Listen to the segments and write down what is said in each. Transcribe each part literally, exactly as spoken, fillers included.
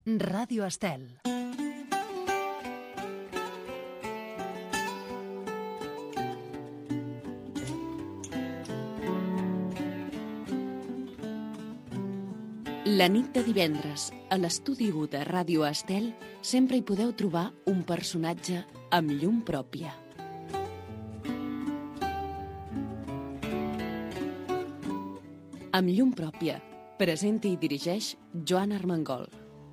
Ràdio Estel. La nit de divendres, a l'estudi u de Ràdio Estel, sempre hi podeu trobar un personatge amb llum pròpia. Amb llum pròpia, presenta i dirigeix Joan Armengol.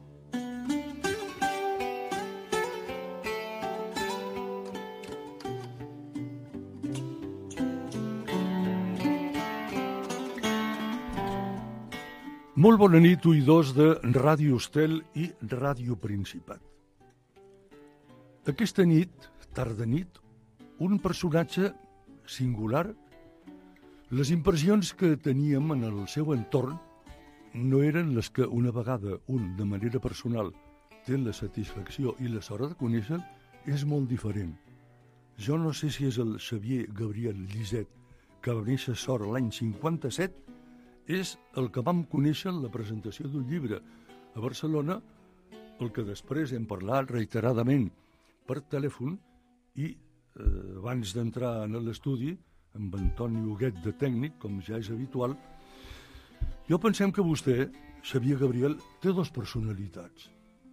Molt bona nit, oïdors de Ràdio Estel i Ràdio Principat. Aquesta nit, tarda nit, un personatge singular. Les impressions que teníem en el seu entorn no eren les que una vegada un, de manera personal, té la satisfacció i la sort de conèixer, és molt diferent. Jo no sé si és el Xavier Gabriel Lliset, que va néixer sort l'any cinquanta-set, és el que vam conèixer en la presentació d'un llibre a Barcelona, el que després hem parlat reiteradament per telèfon i eh, abans d'entrar en l'estudi, amb Antoni Huguet de tècnic, com ja és habitual, jo pensem que vostè, Xavier Gabriel, té dues personalitats.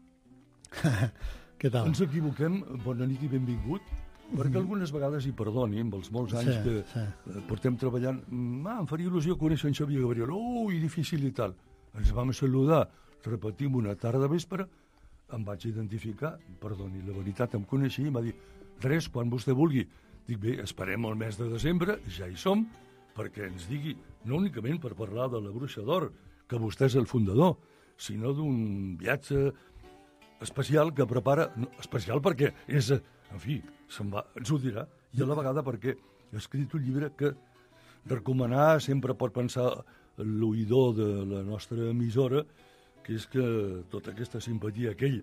Què tal? Ens equivoquem, bona nit i benvingut, perquè algunes vegades, i perdoni, amb els molts anys sí, que sí. portem treballant, ah, em faria il·lusió conèixer en Xavier Gabriel, ui, difícil i tal. Ens vam saludar, repetim, una tarda vespre, em vaig identificar, perdoni, la veritat em coneixia, i m'ha dit, res, quan vostè vulgui. Dic, bé, esperem el mes de desembre, ja hi som, perquè ens digui, no únicament per parlar de la Bruixa d'Or, que vostè és el fundador, sinó d'un viatge especial que prepara, no, especial perquè és, en fi, se'n va, ens ho dirà, i a la vegada perquè ha escrit un llibre que recomanar sempre pot pensar l'oïdor de la nostra emissora, que és que tota aquesta simpatia que ell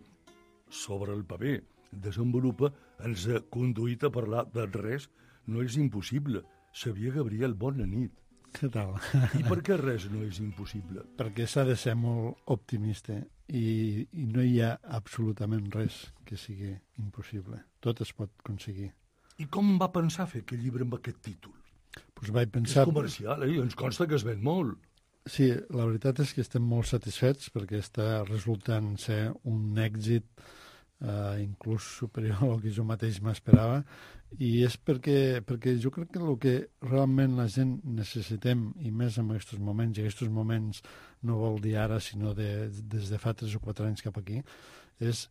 sobre el paper desenvolupa ens ha conduït a parlar de res, no és impossible. Xavier Gabriel, bona nit. Què tal? I per què res no és impossible? Perquè s'ha de ser molt optimista i, i no hi ha absolutament res que sigui impossible. Tot es pot aconseguir. I com va pensar fer aquest llibre amb aquest títol? Pues vaig pensar... És comercial, eh? Ens consta que es ven molt. Sí, la veritat és que estem molt satisfets perquè està resultant ser un èxit eh, inclús superior al que jo mateix m'esperava, i és perquè, perquè jo crec que el que realment la gent necessitem, i més en aquests moments, i aquests moments no vol dir ara, sinó de, des de fa tres o quatre anys cap aquí, és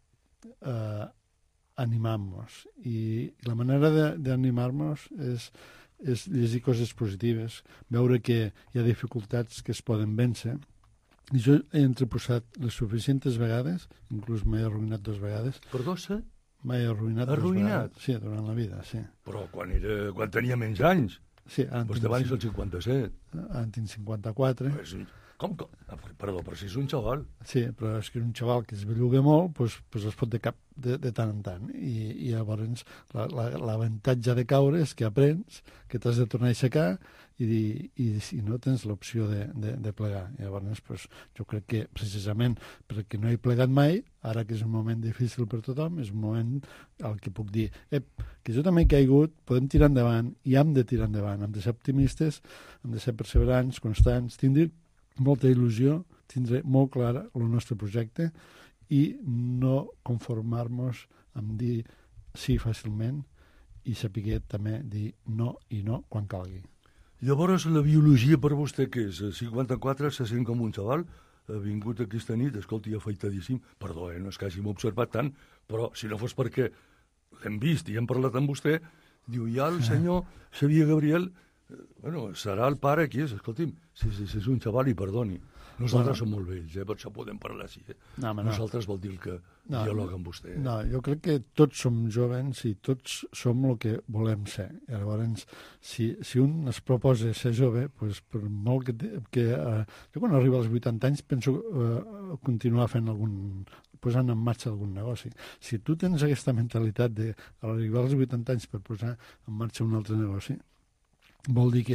eh, animar-nos. I la manera d'animar-nos és, és llegir coses positives, veure que hi ha dificultats que es poden vèncer. I jo he entreposat les suficients vegades, inclús m'he arruïnat dues vegades. Perdó, se? M'he arruïnat, arruïnat? dues vegades. Sí, durant la vida, sí. Però quan, era, quan tenia menys anys. Sí, ara vostè va néixer el cinquanta-set. Ara en tinc cinquanta-quatre. Pues, com, com? Perdó, però si és un xaval. Sí, però és que és un xaval que es belluga molt, doncs, doncs es pot de cap de, de tant en tant. I, i llavors l'avantatge de caure és que aprens, que t'has de tornar a aixecar i, i, i no tens l'opció de, de, de plegar. I llavors doncs, jo crec que precisament perquè no he plegat mai, ara que és un moment difícil per tothom, és un moment al que puc dir ep, que jo també he caigut, podem tirar endavant i hem de tirar endavant, hem de ser optimistes, hem de ser perseverants, constants, tindre molta il·lusió, tindre molt clar el nostre projecte i no conformar-nos amb dir sí fàcilment i saber també dir no i no quan calgui. Llavors, la biologia per vostè què és? A cinquanta-quatre se sent com un xaval, ha vingut aquesta nit, escolti, afeitadíssim, perdó, eh, no és que hàgim observat tant, però si no fos perquè l'hem vist i hem parlat amb vostè, diu, ja el senyor Xavier Gabriel, eh, bueno, serà el pare qui és, escolti'm, si, si, si és un xaval i perdoni. Nosaltres bueno, som molt vells, eh? Per això podem parlar així. Eh? No, no. Nosaltres vol dir el que no, dialoga amb vostè. Eh? No, jo crec que tots som jovens i tots som el que volem ser. I llavors, si, si un es proposa ser jove, pues, per molt que... que uh, jo quan arribo als vuitanta anys penso uh, continuar fent algun... posant en marxa algun negoci. Si tu tens aquesta mentalitat d'arribar als vuitanta anys per posar en marxa un altre negoci, vol dir que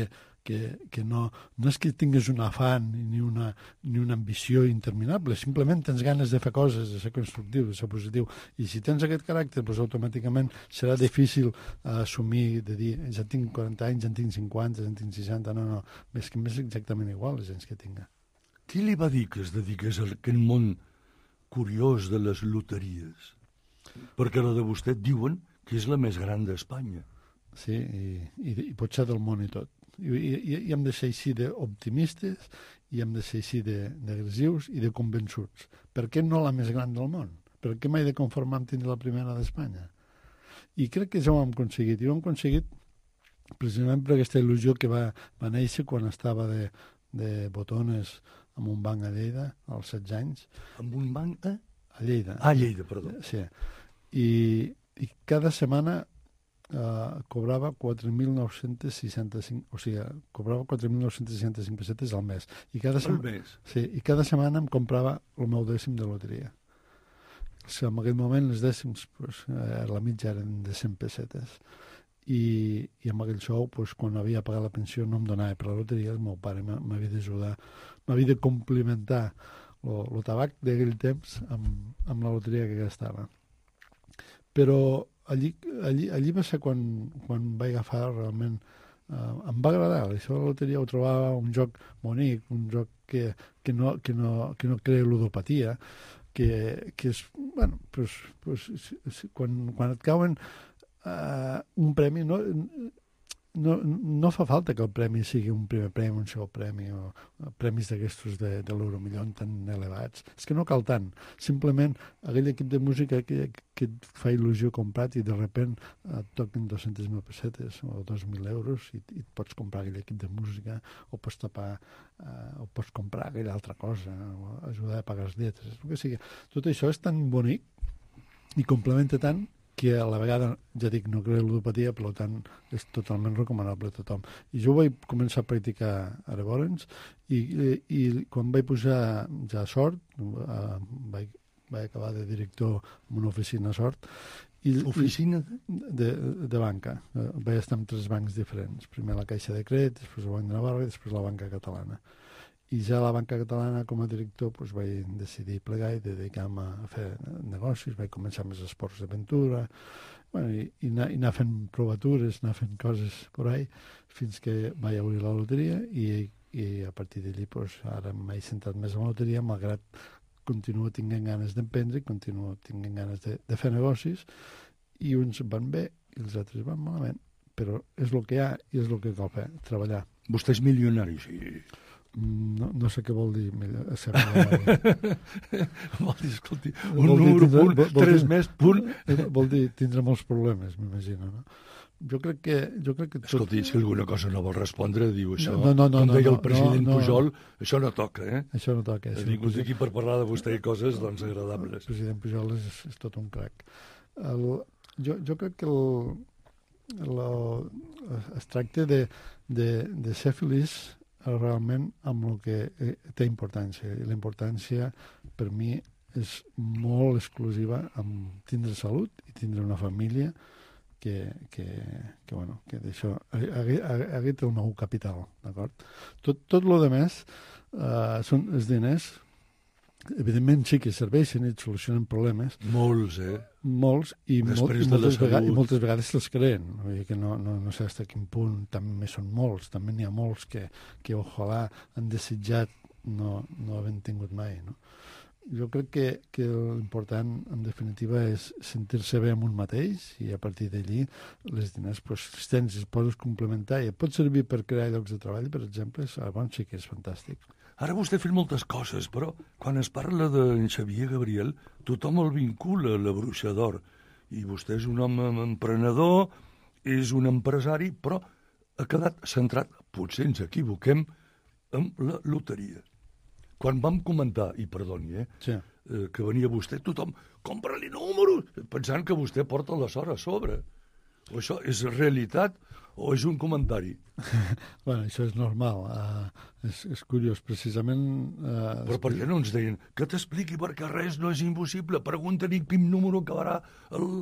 que, que no, no és que tinguis un afany ni una, ni una ambició interminable, simplement tens ganes de fer coses, de ser constructiu, de ser positiu. I si tens aquest caràcter, doncs automàticament serà difícil uh, assumir, de dir, ja tinc quaranta anys, ja en tinc cinquanta, ja en tinc seixanta, no, no, és que m'és exactament igual les anys que tinga. Qui li va dir que es dediqués a aquest món curiós de les loteries? Perquè la de vostè diuen que és la més gran d'Espanya. Sí, i, i, i pot ser del món i tot. I, i, i hem de ser així d'optimistes, i hem de ser així d'agressius i de convençuts. Per què no la més gran del món? Per què m'he de conformar amb tindre la primera d'Espanya? I crec que ja ho hem aconseguit. I ho hem aconseguit precisament per aquesta il·lusió que va, va néixer quan estava de, de botones en un banc a Lleida, als setze anys. Amb un banc a... A Lleida. Ah, Lleida, perdó. Sí. I, i cada setmana Uh, cobrava quatre mil nou-cents seixanta-cinc, o sigui, cobrava quatre mil nou-cents seixanta-cinc pessetes al mes. I cada, al mes? Sí, i cada setmana em comprava el meu dècim de loteria. O sigui, en aquell moment les dècims, pues, a la mitja eren de cent pessetes. I, i amb aquell sou, pues, quan havia pagat la pensió, no em donava per la loteria, el meu pare m'havia d'ajudar, m'havia de complementar el tabac d'aquell temps amb, amb la loteria que gastava. Però allí, allí, allí va ser quan, quan vaig agafar realment... Uh, em va agradar, això de la loteria ho trobava un joc bonic, un joc que, que, no, que, no, que no crea ludopatia, que, que és, bueno, pues, pues, quan, quan et cauen uh, un premi, no, no, no fa falta que el premi sigui un primer premi, un segon premi, o, o premis d'aquestos de, de l'Euromillón tan elevats. És que no cal tant. Simplement aquell equip de música que, que et fa il·lusió comprat i de repent et toquen dos-centes mil pessetes o dos mil euros i, i et pots comprar aquell equip de música o pots tapar, uh, o pots comprar aquella altra cosa, o ajudar a pagar les lletres. El que sigui. Tot això és tan bonic i complementa tant que a la vegada, ja dic, no crea ludopatia, per tant, és totalment recomanable a tothom. I jo vaig començar a practicar a llavors, i, i, i quan vaig posar ja a Sort, uh, vaig, vaig acabar de director en una oficina a Sort. I, Oficina? De, de banca. Uh, vaig estar en tres bancs diferents. Primer la Caixa de Crèdit, després el Banc de Navarra i després la Banca Catalana. I ja a la banca catalana, com a director, doncs vaig decidir plegar i dedicar-me a fer negocis. Vaig començar amb els esports d'aventura, bueno, i, i, anar, i anar fent provatures, anar fent coses per ahí, fins que vaig obrir la loteria i, i a partir d'allí doncs, ara m'he centrat més en la loteria, malgrat continuo tinguent ganes d'emprendre, continuo tinguent ganes de, de fer negocis, i uns van bé i els altres van malament. Però és el que hi ha i és el que cal fer, treballar. Vostè és milionari, sí. No, no sé què vol dir. Vol dir, escolti, un vol número, tindre, punt, vol, vol tres dir, més, punt... Vol dir, tindre molts problemes, m'imagino, no? Jo crec que... Jo crec que tot... Escolti, si alguna cosa no vol respondre, diu això. No, no, no, Com deia no, el president no, no, Pujol, això no toca, eh? Això no toca. Ha vingut aquí per parlar de vostè i coses, doncs, agradables. El president Pujol és, és tot un crac. El, jo, jo crec que el, el, es tracta de, de, de ser feliç realment amb el que té importància. I la importància, per mi, és molt exclusiva amb tindre salut i tindre una família que, que, que bueno, que d'això aquest és el meu capital, d'acord? Tot, tot el que més uh, són els diners. Evidentment sí que serveixen i et solucionen problemes. Molts, eh? Molts, i, mol, i, de moltes, vegades, i moltes vegades se'ls creen. Vull dir que no, no, no sé fins a quin punt també són molts. També n'hi ha molts que, que ojalà han desitjat no, no havent tingut mai, no? Jo crec que, que l'important, en definitiva, és sentir-se bé amb un mateix i a partir d'allí les diners, doncs, els tens, els pots complementar i et pot servir per crear llocs de treball, per exemple, llavors sí que és fantàstic. Ara vostè ha fet moltes coses, però quan es parla d'en Xavier Gabriel, tothom el vincula a la Bruixa d'Or. I vostè és un home emprenedor, és un empresari, però ha quedat centrat, potser ens equivoquem, en la loteria. Quan vam comentar, i perdoni, eh, sí. eh, que venia vostè, tothom, compra-li números, pensant que vostè porta la sort a sobre. O això és realitat o és un comentari? Bueno, això és normal. Uh, és, és curiós, precisament... Uh, Però per què no ens deien que t'expliqui perquè res no és impossible? Pregunta-li quin número acabarà el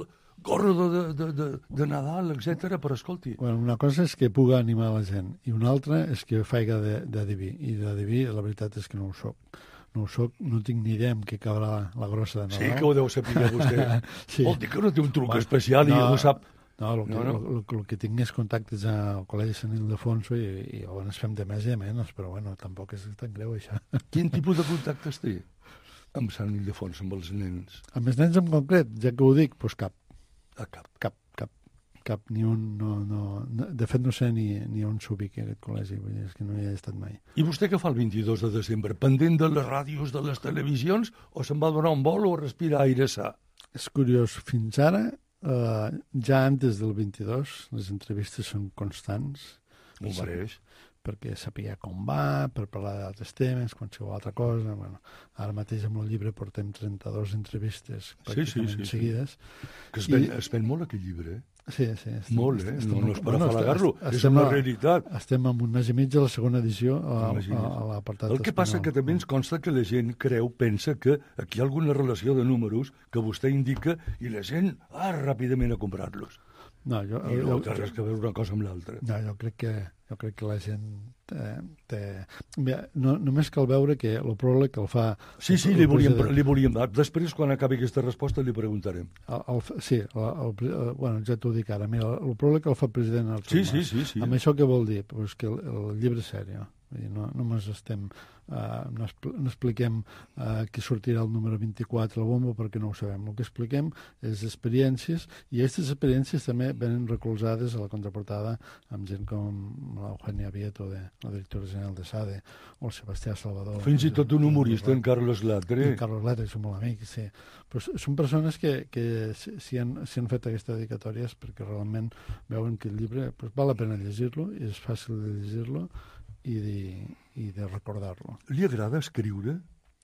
gordo de, de, de, de Nadal, etcètera, però escolti... Bueno, una cosa és que puga animar la gent i una altra és que faiga d'adiví. I d'adiví, la veritat és que no ho soc. No ho soc, no tinc ni idea amb què cabrà la grossa de Nadal. Sí que ho deu saber vostè. Sí. Vol dir que no té un truc Bueno, especial i no, ho sap... No, el que, No, no. Lo, lo, lo que tinc és contactes al Col·legi Sant Ildefonso i, i llavors fem de més i de menys, però bueno, tampoc és tan greu això. Quin tipus de contactes té amb Sant Ildefonso, amb els nens? Amb els nens en concret, ja que ho dic, doncs cap. A cap. Cap, cap, cap, ni un, no, no, no, de fet no sé ni, ni on s'ubica aquest col·legi, vull dir, és que no hi he estat mai. I vostè què fa el vint-i-dos de desembre? Pendent de les ràdios, de les televisions, o se'n va donar un vol o respirar aire sa? És curiós, fins ara, uh, ja antes del vint-i-dos, les entrevistes són constants. Ho mereix. Perquè sapia com va, per parlar d'altres temes, qualsevol altra cosa. Bueno, ara mateix amb el llibre portem trenta-dues entrevistes pràcticament sí, sí, sí, seguides. Que es ven, I... es ven molt aquest llibre, eh? Sí, sí. Estem, molt, eh? Estem, no, no és per bueno, afalagar-lo, estem, és una realitat. Estem amb un mes i mig de la segona edició a, a, a l'apartat El que espanyol. passa que també ens consta que la gent creu, pensa que aquí hi ha alguna relació de números que vostè indica i la gent, ah, ràpidament a comprar-los. No, jo, I no jo, té res que veure una cosa amb l'altra. No, jo crec que, jo crec que la gent té... té... Mira, no, només cal veure que el pròleg que el fa... Sí, sí, li volíem, li volíem dar. Després, quan acabi aquesta resposta, li preguntarem. El, el, sí, el, el, el, bueno, ja t'ho dic ara. Mira, el pròleg que el fa el president Artur sí, Mas. Sí, sí, sí. Amb això què vol dir? Pues que el, el llibre és sèrio. No, només estem, uh, no, expl no expliquem uh, que sortirà el número vint-i-quatre al bombo perquè no ho sabem. El que expliquem és experiències i aquestes experiències també venen recolzades a la contraportada amb gent com l'Eugenia Vieto, de, la directora general de SADE, o el Sebastià Salvador. Fins i tot un humorista, en Carlos Latre. En Carlos Latre, som molt amics, sí. Però són persones que, que s'hi han, han fet aquestes dedicatòries perquè realment veuen que el llibre pues, val la pena llegir-lo i és fàcil de llegir-lo i de, i de recordar-lo. Li agrada escriure?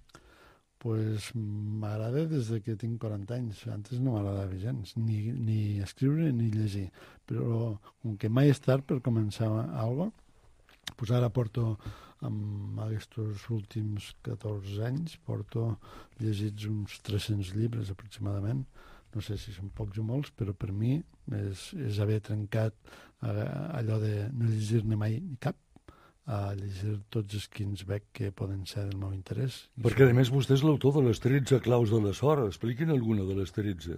Pues m'agrada des de que tinc quaranta anys. Antes no m'agradava gens, ni, ni escriure ni llegir. Però com que mai és tard per començar alguna cosa, pues ara porto, amb aquests últims catorze anys, porto llegits uns tres-cents llibres aproximadament. No sé si són pocs o molts, però per mi és, és haver trencat allò de no llegir-ne mai cap, a llegir tots els que ens veig que poden ser del meu interès. Perquè, a més, vostè és l'autor de les tretze claus de la sort. Expliquin alguna de les tretze.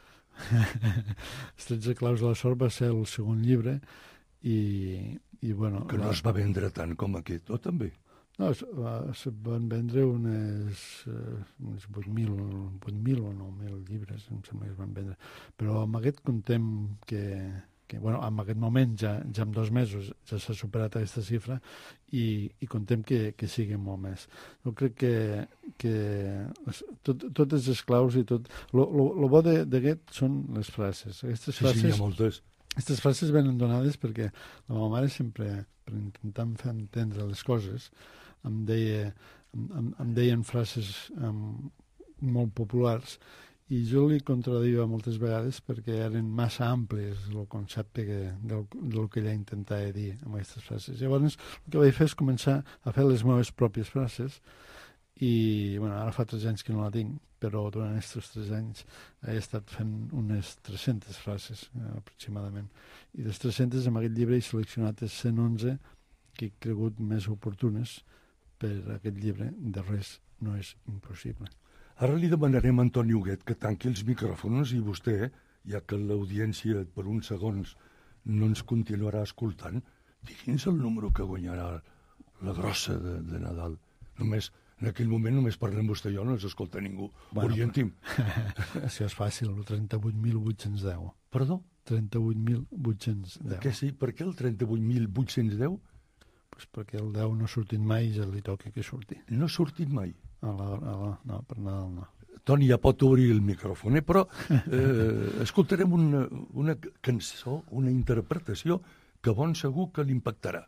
Les tretze claus de la sort va ser el segon llibre i, i bueno... Que no la... es va vendre tant com aquest, o també? No, es, va, es van vendre unes, uh, unes vuit mil o nou mil llibres, em sembla que es van vendre. Però amb aquest contem que... que bueno, en aquest moment, ja, ja en dos mesos, ja s'ha superat aquesta xifra i, i contem que, que sigui molt més. Jo crec que, que tot, totes les claus i tot... El bo d'aquest són les frases. Aquestes frases, sí, sí, hi ha moltes. Aquestes frases venen donades perquè la meva mare sempre, per intentar fer entendre les coses, em, deia, em, em deien frases um, molt populars i jo li contradia moltes vegades perquè eren massa àmplies el concepte que, del, del que ella intentava dir amb aquestes frases. Llavors, el que vaig fer és començar a fer les meves pròpies frases i, bueno, ara fa tres anys que no la tinc, però durant aquests tres anys he estat fent unes tres-centes frases, eh, aproximadament. I les tres-centes, en aquest llibre, he seleccionat les cent onze que he cregut més oportunes per aquest llibre. De res no és impossible. Ara li demanarem a Antoni Huguet que tanqui els micròfons i vostè, ja que l'audiència per uns segons no ens continuarà escoltant, digui'ns el número que guanyarà la grossa de, de Nadal. Només, en aquell moment només parlem vostè i jo, no ens escolta ningú. Bueno, orientim. Això és fàcil, el trenta-vuit mil vuit-cents deu. Perdó? trenta-vuit mil vuit-cents deu. Què sí? Per què el trenta-vuit mil vuit-cents deu? Pues perquè el deu no ha sortit mai i ja li toca que surti. No ha sortit mai? A la, a la, no, per Nadal no. Toni ja pot obrir el micròfon, eh? Però eh, escoltarem una, una cançó, una interpretació que bon segur que l'impactarà.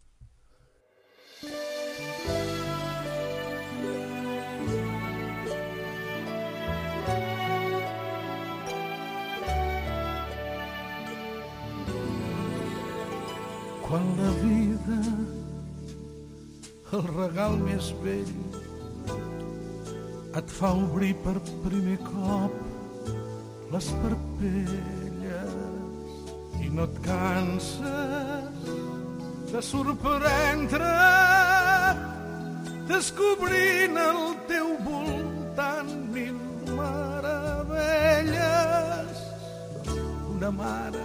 Quan la vida, el regal més vell, et fa obrir per primer cop les parpelles i no et canses de sorprendre descobrint al teu voltant mil meravelles. Una mare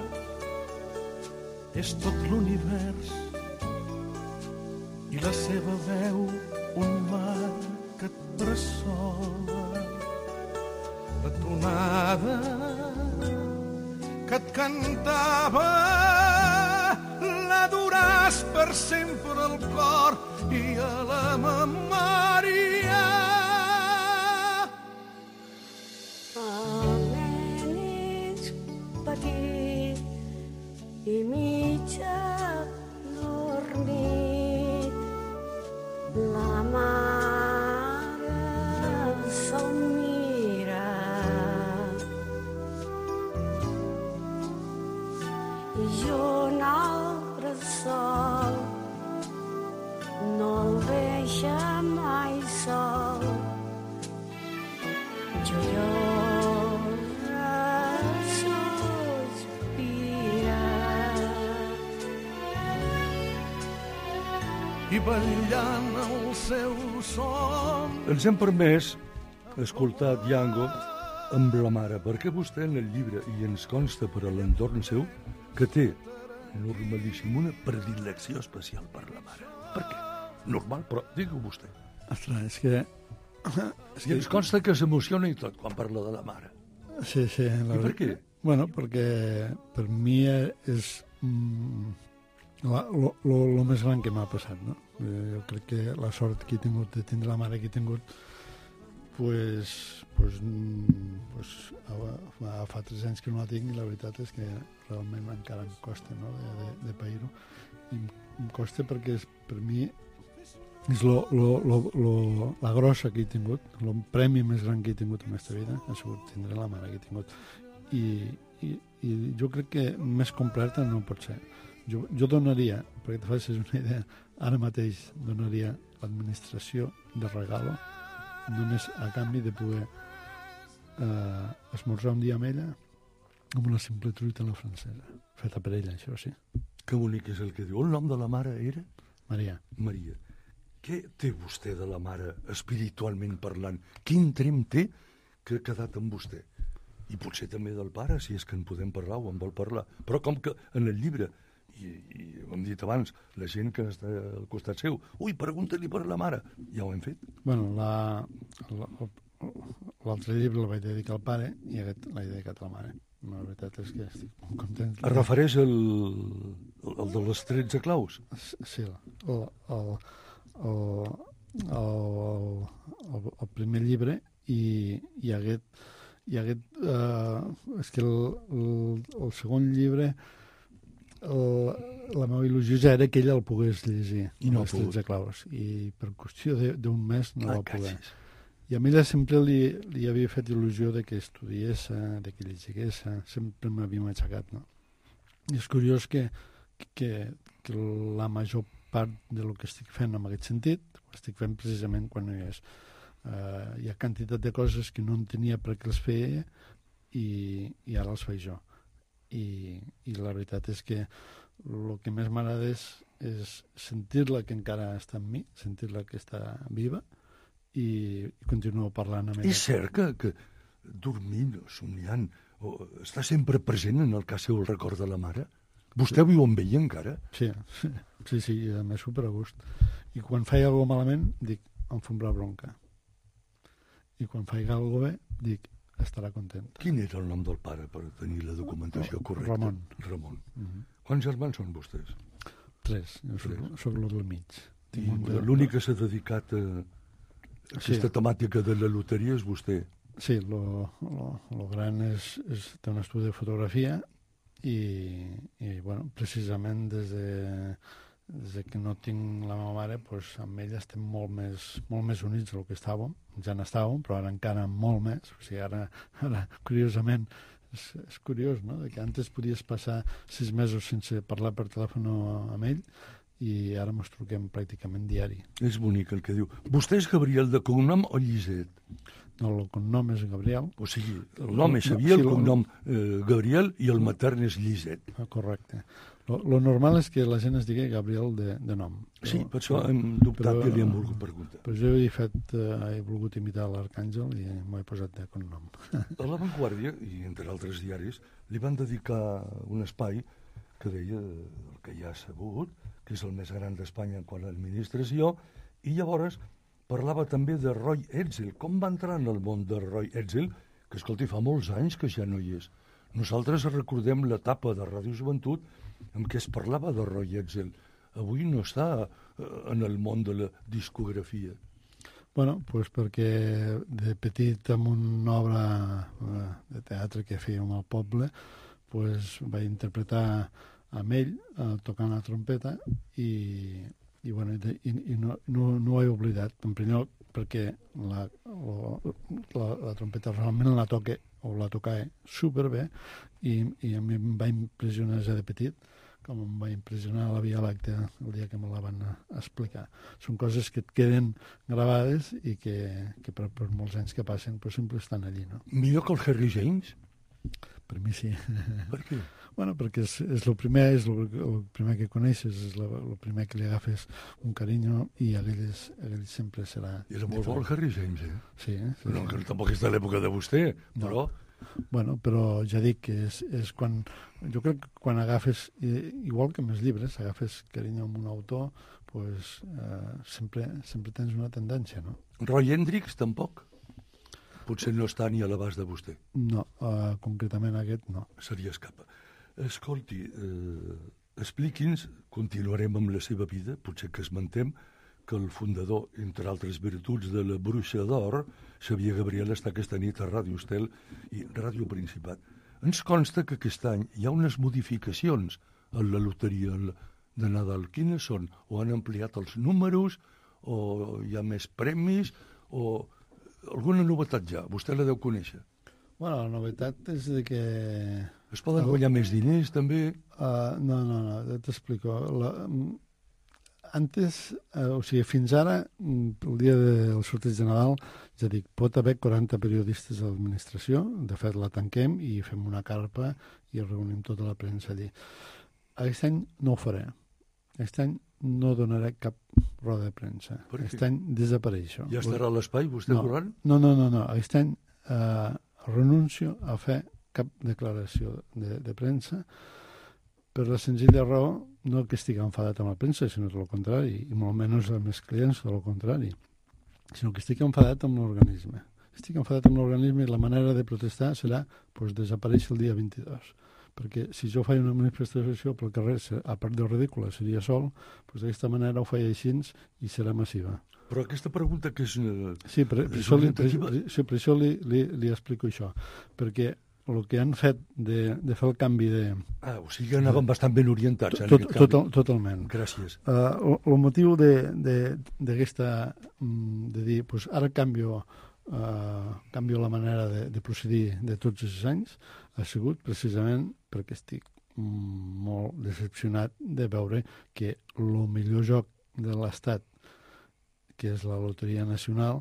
és tot l'univers i la seva veu un mar que et bressola. La tonada que et cantava la duràs per sempre al cor i a la memòria. El nen és petit i mitja dormit. La mare se'l mira i junt al bressol no el deixa mai sol. Joiosa sospira i ballant el seu son. Ens hem permès escoltar Django amb la mare, perquè vostè en el llibre, i ens consta per a l'entorn seu, que té normalíssim una predilecció especial per la mare. Per què? Normal, però digui-ho vostè. Ostres, és que... És que ens consta que s'emociona i tot quan parla de la mare. Sí, sí. La... I per què? Bueno, perquè per mi és mm, el més gran que m'ha passat, no? Jo crec que la sort que he tingut de tindre la mare que he tingut pues, pues, pues, fa, fa tres anys que no la tinc i la veritat és que realment encara em costa, no?, de, de, de pair-ho. I em costa perquè és, per mi és lo, lo, lo, lo, la grossa que he tingut, el premi més gran que he tingut en aquesta vida ha sigut tindre la mare que he tingut. I, i, i jo crec que més completa no pot ser. Jo, jo donaria, perquè te facis una idea, ara mateix donaria l'administració de regalo només a canvi de poder eh, esmorzar un dia amb ella amb una simple truita a la francesa, feta per ella, això sí. Que bonic és el que diu. El nom de la mare era? Maria. Maria. Què té vostè de la mare espiritualment parlant? Quin trem té que ha quedat amb vostè? I potser també del pare, si és que en podem parlar o en vol parlar. Però com que en el llibre, i, i ho hem dit abans, la gent que està al costat seu, ui, pregunta-li per la mare, ja ho hem fet. Bueno, la, la, l'altre llibre el vaig dedicar al pare i aquest l'he dedicat a la mare. La veritat és que estic molt content. Es refereix al, al de les tretze claus? Sí, el, el, el, el, el, el primer llibre i, i aquest, i aquest eh, és que el, el, el segon llibre el, la meva il·lusió ja era que ella el pogués llegir, I no les tretze claus, i per qüestió d'un mes no ah, va poder. Caixis. I a mi ella sempre li, li havia fet il·lusió de que estudiés, de que llegués, sempre m'havia matxacat, no? I és curiós que, que, que la major part del que estic fent en aquest sentit, ho estic fent precisament quan no hi és. Uh, hi ha quantitat de coses que no entenia per què les feia ella i, i ara les faig jo. I, i la veritat és que el que més m'agrada és, és sentir-la que encara està amb mi, sentir-la que està viva, i, i continuo parlant amb ella. És cert que, que dormint o somniant o està sempre present en el cas seu el record de la mare? Vostè sí. Viu amb ella encara? Sí, sí, sí, sí, a més super a gust. I quan feia alguna cosa malament, dic, em fombrà bronca. I quan feia alguna cosa bé, dic, estarà content. Quin era el nom del pare per tenir la documentació correcta? Ramon. Ramon. Uh-huh. Quants germans són vostès? Tres, jo soc, soc el del mig. I l'únic que s'ha dedicat a aquesta sí. temàtica de la loteria és vostè. Sí, lo, lo, lo gran és, és té un estudi de fotografia i, i bueno, precisament des de, des de que no tinc la meva mare, pues, amb ella estem molt més, molt més units del que estàvem. Ja n'estàvem, però ara encara molt més. O sigui, ara, ara curiosament, és, és curiós, no?, de que antes podies passar sis mesos sense parlar per telèfon amb ell i ara ens truquem pràcticament diari. És bonic el que diu. Vostè és Gabriel de cognom o Lliset? No, el cognom és Gabriel. O sigui, el nom és Xavier, el cognom eh, Gabriel i el matern és Lliset. Ah, correcte. Lo, lo normal és que la gent es digui Gabriel de, de nom. Però, Sí, per això hem dubtat que li hem volgut preguntar. Però jo he, fet, eh, he volgut imitar l'Arcàngel i m'ho he posat de cognom. A La Vanguardia, i entre altres diaris, li van dedicar un espai que deia el que ja ha sabut, que és el més gran d'Espanya en quant a administració, i llavors parlava també de Roy Edsel. Com va entrar en el món de Roy Edsel? Que, escolti, fa molts anys que ja no hi és. Nosaltres recordem l'etapa de Ràdio Joventut en què es parlava de Roy Edsel. Avui no està eh, en el món de la discografia. Bueno, pues perquè de petit amb una obra eh, de teatre que fèiem al poble, pues vaig interpretar amb ell eh, tocant la trompeta i, i, bueno, i, i no, no, no ho he oblidat. En primer lloc perquè la, la, la, la trompeta realment la toque o la tocava superbé i, i a mi em va impressionar ja de petit, com em va impressionar la Via Làctea el dia que me la van explicar. Són coses que et queden gravades i que, que per, per molts anys que passen pues, sempre estan allí. No? Millor que el Harry James? Per mi sí. Per què? Bueno, perquè és, és el primer, és el, el primer que coneixes, és el primer que li agafes un carinyo i a ell, a ell sempre serà... Era molt bo el Harry James, eh? Sí, eh? Sí, no, sí. que tampoc és de l'època de vostè, però... No. Bueno, però ja dic que és, és quan... Jo crec que quan agafes, igual que amb els llibres, agafes carinyo amb un autor, pues, eh, sempre, sempre tens una tendència, no? Roy Hendricks tampoc? Potser no està ni a l'abast de vostè. No, eh, concretament aquest no. Se li escapa. Escolti, eh, expliqui'ns, continuarem amb la seva vida, potser que esmentem, que el fundador, entre altres virtuts de la Bruixa d'Or, Xavier Gabriel, està aquesta nit a Ràdio Estel i Ràdio Principat. Ens consta que aquest any hi ha unes modificacions a la loteria de Nadal. Quines són? O han ampliat els números, o hi ha més premis, o alguna novetat ja? Vostè la deu conèixer. Bueno, la novetat és de que... Es poden guanyar més diners, també? Uh, no, no, no, t'explico. La... Antes, eh, o sigui, fins ara, el dia del sorteig de Nadal, ja dic, pot haver quaranta periodistes a l'administració, de fet la tanquem i fem una carpa i reunim tota la premsa allí. Aquest any no ho faré. Aquest any no donaré cap roda de premsa. Aquest any desapareixo. Ja estarà a l'espai, vostè, no, Duran? No, no, no, no. Aquest any eh, renuncio a fer cap declaració de, de premsa per la senzilla raó, no que estigui enfadat amb la premsa, sinó tot el contrari, i molt menys amb els clients, tot el contrari, sinó que estic enfadat amb l'organisme. Estic enfadat amb l'organisme i la manera de protestar serà pues, desaparèixer el dia vint-i-dos. Perquè si jo faig una manifestació pel carrer, a part de ridícula, seria sol, pues, d'aquesta manera ho faig així i serà massiva. Però aquesta pregunta que és... Uh, sí, per, per, això, li, per, sí, per això li, li, li explico això. Perquè el que han fet de, de fer el canvi de... Ah, o sigui que anaven bastant ben orientats en tot, aquest canvi. Total, totalment. Gràcies. Uh, el, el motiu d'aquesta... de dir, pues, ara canvio, uh, canvio la manera de, de procedir de tots els anys, ha sigut precisament perquè estic molt decepcionat de veure que el millor joc de l'Estat, que és la Loteria Nacional,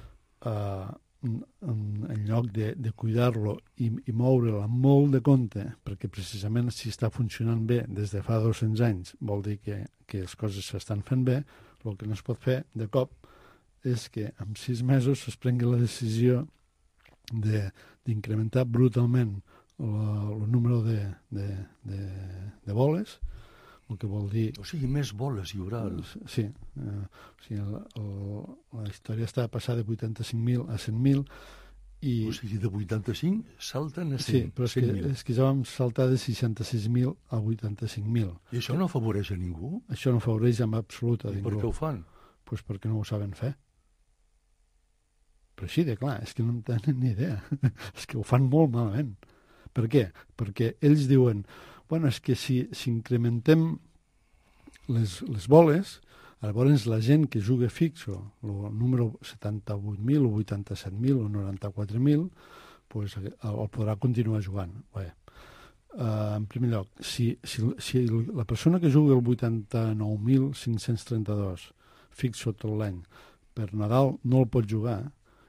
eh, en, en lloc de, de cuidar-lo i, i moure-la molt de compte, perquè precisament si està funcionant bé des de fa dos-cents anys vol dir que, que les coses s'estan fent bé, el que no es pot fer de cop és que en sis mesos es prengui la decisió d'incrementar brutalment el número de, de, de, de boles, el que vol dir... O sigui, més boles hi haurà. Sí. Eh, o sigui, la, la història està a passar de vuitanta-cinc mil a cent mil i... O sigui, de vuitanta-cinc salten a cent mil. Sí, però és que, és que ja vam saltar de seixanta-sis mil a vuitanta-cinc mil. I això no afavoreix a ningú? Això no afavoreix en absolut a ningú. I per què ho fan? Doncs pues perquè no ho saben fer. Però així de clar, és que no en tenen ni idea. És que ho fan molt malament. Per què? Perquè ells diuen, bueno, és que si, si incrementem les, les boles, llavors la gent que juga fixo, el número setanta-vuit mil o vuitanta-set mil o noranta-quatre mil, pues, el, el podrà continuar jugant. Bé, Uh, en primer lloc, si, si, si la persona que juga el vuitanta-nou mil cinc-cents trenta-dos fixo tot l'any per Nadal no el pot jugar,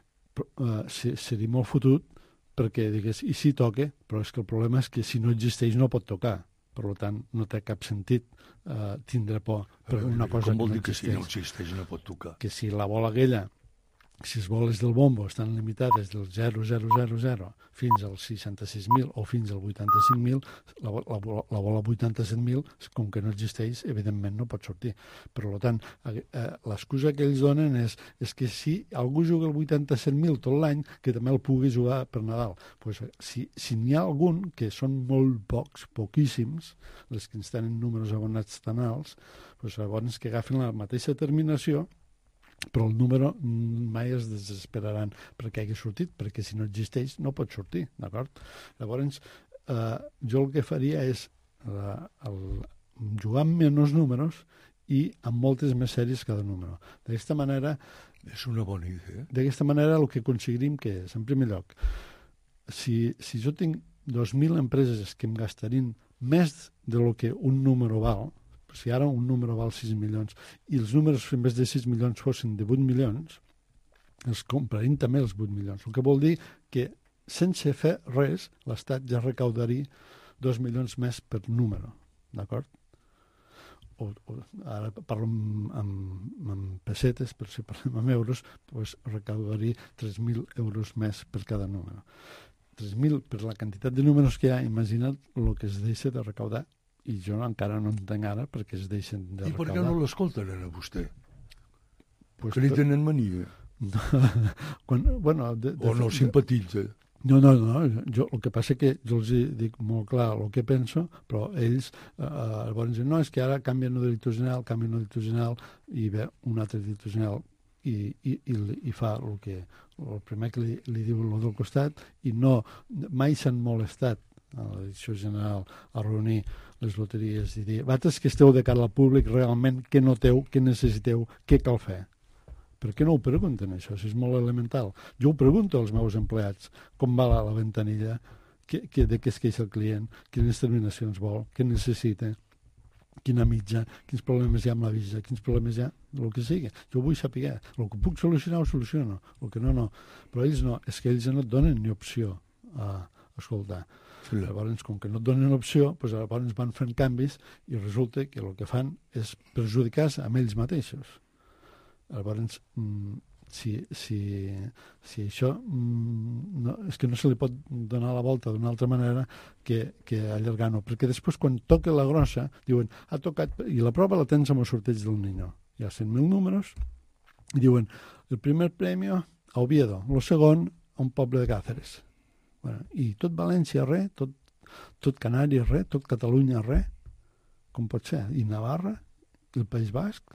uh, seria molt fotut perquè digués, i si toca, però és que el problema és que si no existeix no pot tocar. Per tant, no té cap sentit uh, tindre por per una cosa Com vol que no dir que existeix. si no existeix no pot tocar? Que si la bola aquella, si les boles del bombo estan limitades del zero coma zero zero zero fins als seixanta-sis mil o fins al vuitanta-cinc mil, la, la, la bola vuitanta-set mil, com que no existeix, evidentment no pot sortir. Per tant, eh, l'excusa que ells donen és, és que si algú juga el vuitanta-set mil tot l'any, que també el pugui jugar per Nadal. Pues, si si n'hi ha algun, que són molt pocs, poquíssims, les que ens tenen números abonats tan alts, pues, llavors que agafin la mateixa terminació, però el número mai es desesperaran perquè hagi sortit, perquè si no existeix no pot sortir, d'acord? Llavors, eh, jo el que faria és eh, el, jugar amb menys números i amb moltes més sèries cada número. D'aquesta manera... És una bona idea. D'aquesta manera el que aconseguirim que és, en primer lloc, si, si jo tinc dos mil empreses que em gastarien més de lo que un número val, si ara un número val sis milions i els números en vez de sis milions fossin de vuit milions, els comprarien també els vuit milions. El que vol dir que sense fer res l'Estat ja recaudaria dos milions més per número, d'acord? O, o, ara parlo amb, amb, amb pessetes, però si parlem amb euros, pues recaudaria tres mil euros més per cada número. tres mil per la quantitat de números que hi ha, imagina't el que es deixa de recaudar. I jo encara no entenc ara perquè es deixen de I per recaudar. què no l'escolten a vostè? Pues que li per... tenen mania? No, quan, bueno, de, de, o no simpatitza? No, no, no. Jo, el que passa que jo els dic molt clar el que penso, però ells eh, llavors diuen, no, és que ara canvien un director general, canvien un director general i ve un altre director general i, i, i, i fa el que el primer que li, li diu el del costat i no, mai s'han molestat a la direcció general a reunir les loteries i dir, vosaltres que esteu de cara al públic realment què noteu, què necessiteu, què cal fer. Per què no ho pregunten això, si és molt elemental? Jo ho pregunto als meus empleats, com va la, la ventanilla, que, que, de què es queixa el client, quines terminacions vol, què necessita, quina mitja, quins problemes hi ha amb la visa, quins problemes hi ha, el que sigui. Jo vull saber, el que puc solucionar ho soluciono, el que no, no. Però ells no, és que ells no et donen ni opció a escoltar. Sí. Llavors, com que no et donen opció, doncs llavors van fent canvis i resulta que el que fan és perjudicar-se amb ells mateixos. Llavors, si, si, si això no, és que no se li pot donar la volta d'una altra manera que, que allargar-ho, perquè després quan toca la grossa diuen, ha tocat, i la prova la tens amb el sorteig del Niño, hi ha cent mil números i diuen, el primer premi a Oviedo, el segon a un poble de Càceres. Bueno, i tot València res, tot, tot Canàries res, tot Catalunya res, com pot ser? I Navarra, el País Basc.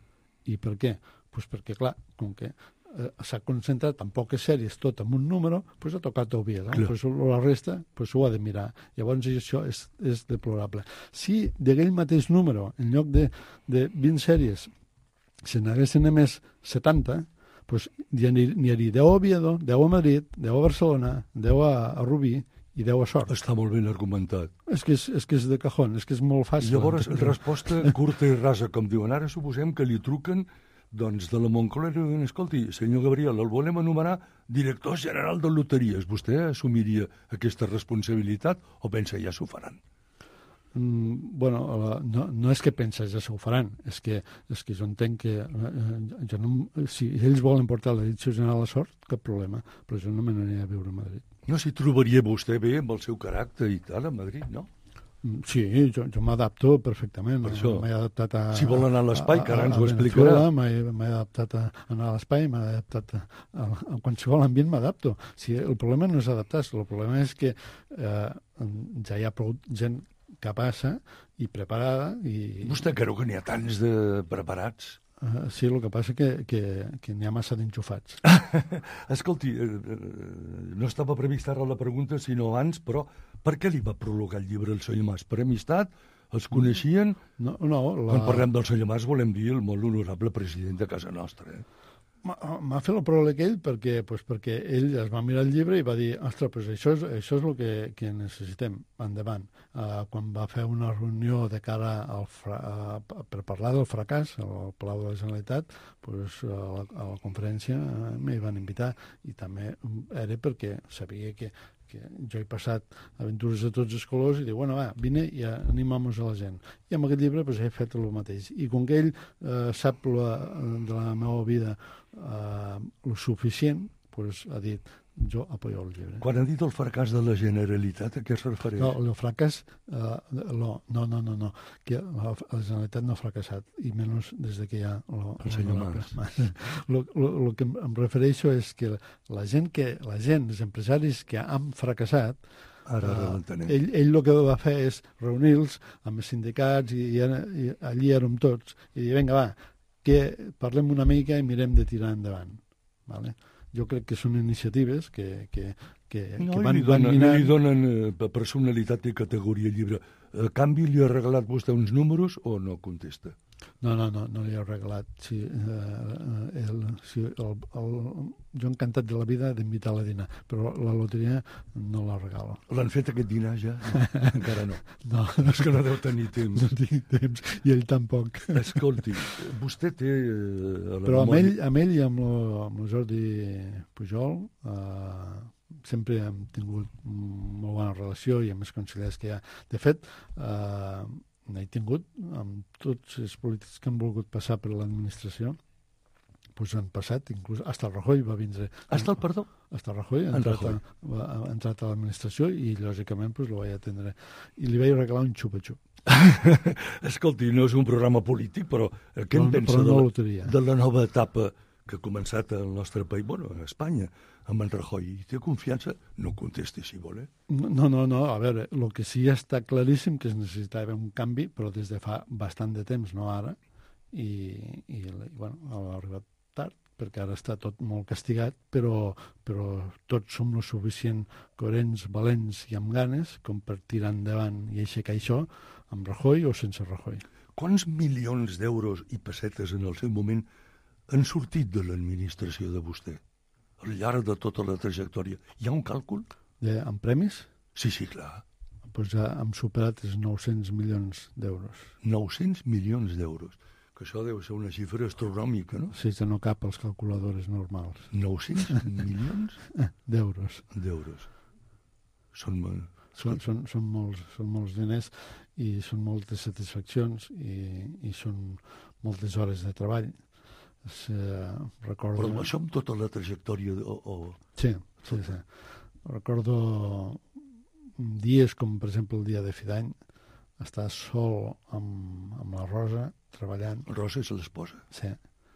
I per què? Pues perquè, clar, com que eh, s'ha concentrat en poques sèries tot en un número, pues ha tocat Oviedo. No? Pues la resta pues ho ha de mirar. Llavors això és, és deplorable. Si d'aquell mateix número, en lloc de, de vint sèries, se n'haguessin emès setanta, pues n'hi hauria deu a Oviedo, deu a Madrid, deu a Barcelona, deu a, a Rubí i deu a Sort. Està molt ben argumentat. És que és, és que és de cajón, és que és molt fàcil. Llavors, resposta curta i rasa, com diuen. Ara suposem que li truquen doncs, de la Moncloa i diuen, escolti, senyor Gabriel, el volem anomenar director general de loteries. Vostè assumiria aquesta responsabilitat o pensa ja s'ho faran? Mm, bueno, no, no és que penses ja s'ho faran, és que, és que jo entenc que eh, jo no, si ells volen portar la direcció general a Sort, cap problema, però jo no me n'aniré a viure a Madrid. No, si trobaria vostè bé amb el seu caràcter i tal a Madrid, no? Sí, jo, jo m'adapto perfectament. Per això, m'he adaptat a... Si vol anar a l'espai, que ara ens ho explicarà. M'he adaptat a anar a l'espai, m'he adaptat a, a, a qualsevol ambient m'adapto. Si el problema no és adaptar-se, el problema és que eh, ja hi ha prou gent que passa i preparada. I... Vostè creu que n'hi ha tants de preparats? Uh, sí, el que passa que, que, que n'hi ha massa d'enxufats. Escolti, eh, no estava prevista ara la pregunta, sinó abans, però per què li va prologar el llibre el senyor Mas? Per amistat? Els coneixien? No, no. La... Quan parlem del senyor Mas volem dir el molt honorable president de casa nostra. Eh? M'ha m'ha fet el pròleg aquell perquè, pues, perquè ell es va mirar el llibre i va dir, ostres, pues això és, això és el que, que necessitem, endavant. Uh, quan va fer una reunió de cara al fra, uh, per parlar del fracàs al Palau de la Generalitat, pues, a, la, a la conferència uh, m'hi van invitar, i també era perquè sabia que que jo he passat aventures de tots els colors i diu, bueno, va, vine i animamos a la gent. I amb aquest llibre pues, he fet el mateix. I com que ell eh, sap la, de la meva vida eh, el suficient, pues, ha dit, jo apoyo el llibre. Quan ha dit el fracàs de la Generalitat, a què es refereix? No, el fracàs, eh, no, no, no, no, no, que la, la Generalitat no ha fracassat, i menys des de que hi ha lo, el senyor Mas. Lo, lo, lo que em refereixo és que la gent, que, la gent, els empresaris que han fracassat, Ara uh, l'entenem. ell, ell el que va fer és reunir-los amb els sindicats, i, i, i allí érem tots, i dir, vinga, va, que parlem una mica i mirem de tirar endavant. Vale? Jo crec que són iniciatives que, que, que, no, que van, li donen, van minant... li donen eh, personalitat i categoria al llibre. A canvi, li ha regalat vostè uns números o no contesta? No, no, no, no li he regalat. Sí, eh, el, sí, el, el, jo encantat de la vida d'invitar a dinar, però la loteria no la regalo. L'han fet aquest dinar ja? Encara no. No. És que no deu tenir temps. No tinc temps, i ell tampoc. Escolti, vostè té... Eh, però amb ell, amb ell i amb, lo, amb el Jordi Pujol eh, sempre hem tingut molt bona relació, i amb els consellers que hi ha. De fet, eh, n'he tingut amb tots els polítics que han volgut passar per l'administració, doncs han passat, inclús hasta el Rajoy va vindre... Hasta el perdó? Hasta el Rajoy ha entrat, a, va, ha entrat a l'administració, i lògicament doncs, lo vaig atendre. I li vaig regalar un xupa-xup. Escolti, no és un programa polític, però què però, en pensa però de, no la, de la nova etapa que ha començat al nostre país, bueno, a Espanya, amb en Rajoy? I té confiança? No contesti, si vol, eh? No, no, no, a veure, el que sí està claríssim que es necessitava un canvi, però des de fa bastant de temps, no ara, i, i, i bueno, ha arribat tard, perquè ara està tot molt castigat, però, però tots som lo suficient coherents, valents i amb ganes com per tirar endavant i aixecar això amb Rajoy o sense Rajoy. Quants milions d'euros i pessetes en el seu moment han sortit de l'administració de vostè al llarg de tota la trajectòria? Hi ha un càlcul? De, amb premis? Sí, sí, clar. Doncs ja hem superat els nou-cents milions d'euros. nou-cents milions d'euros. Que això deu ser una xifra astronòmica, no? Sí, que no cap als calculadores normals. nou-cents milions? D'euros. D'euros. Són... Són, són, són, molts, són molts diners, i són moltes satisfaccions, i, i són moltes hores de treball. Se, recordo... Però això amb tota la trajectòria... O, o... Sí, sí, sí. Recordo dies com, per exemple, el dia de fi d'any, estar sol amb, amb la Rosa, treballant. Rosa és l'esposa? Sí.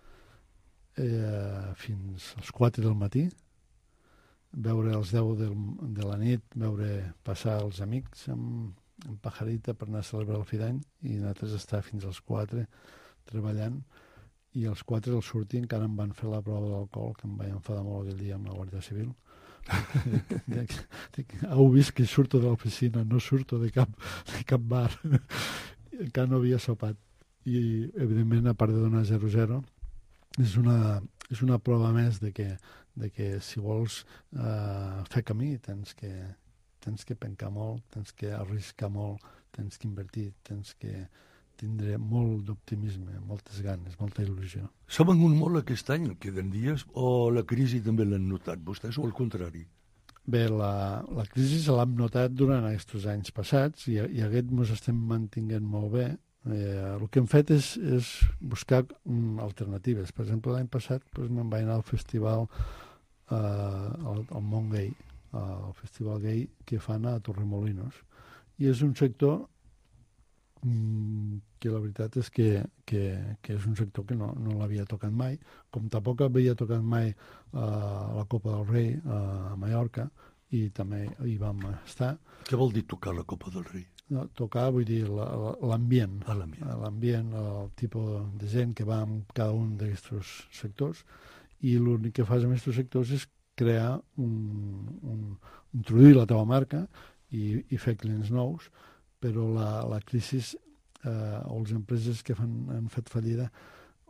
Eh, fins als quatre del matí, veure els deu del, de la nit, veure passar els amics amb, amb pajarita per anar a celebrar el fi d'any, i nosaltres estar fins als quatre treballant, i els quatre al sortir encara em van fer la prova d'alcohol, que em vaig enfadar molt aquell dia amb la Guàrdia Civil. dic, dic, heu vist que surto de l'oficina, no surto de cap, de cap bar. Encara no havia sopat. I, evidentment, a part de donar zero zero, és una, és una prova més de que, de que si vols uh, fer camí tens que, tens que pencar molt, tens que arriscar molt, tens que invertir, tens que tindre molt d'optimisme, moltes ganes, molta il·lusió. S'ha vengut molt aquest any, queden dies, o la crisi també l'han notat vostès, o al contrari? Bé, la, la crisi se l'hem notat durant aquests anys passats, i, i aquest ens estem mantinguent molt bé. Eh, el que hem fet és, és buscar um, alternatives. Per exemple, l'any passat doncs, me'n vaig anar al festival eh, al, al Mont Gay, al festival gay que fan a Torremolinos. I és un sector um, que la veritat és que, que, que és un sector que no, no l'havia tocat mai, com tampoc havia tocat mai uh, la Copa del Rei uh, a Mallorca, i també hi vam estar. Què vol dir tocar la Copa del Rei? No, tocar, vull dir, l'ambient. Ah, l'ambient. L'ambient, el tipus de gent que va en cada un d'aquests sectors, i l'únic que fas en aquests sectors és crear un, un, introduir la teva marca i, i fer clients nous, però la, la crisi eh, o les empreses que fan, han fet fallida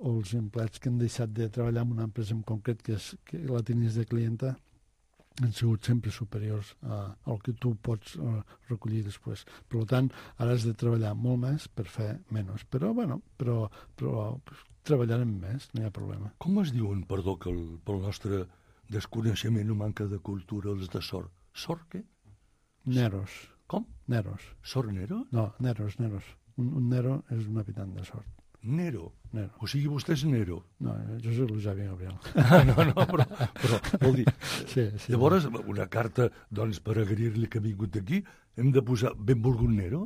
o els empleats que han deixat de treballar en una empresa en concret que, és, que la tenies de clienta han sigut sempre superiors a, al que tu pots uh, recollir després. Per tant, ara has de treballar molt més per fer menys. Però, bueno, però, però treballarem més, no hi ha problema. Com es diuen, perdó, que el, pel nostre desconeixement o manca de cultura, els de sort? Sort què? Neros. Com? Neros. Sort Nero? No, Neros, Neros. Un, un Nero és un habitant de Sort. Nero? Nero. O sigui, vostè és Nero? No, jo soc el Javi Gabriel. no, no, però, però vol dir... Sí, sí. Llavors, una carta, doncs, per agrair-li que ha vingut aquí, hem de posar benvolgut Nero?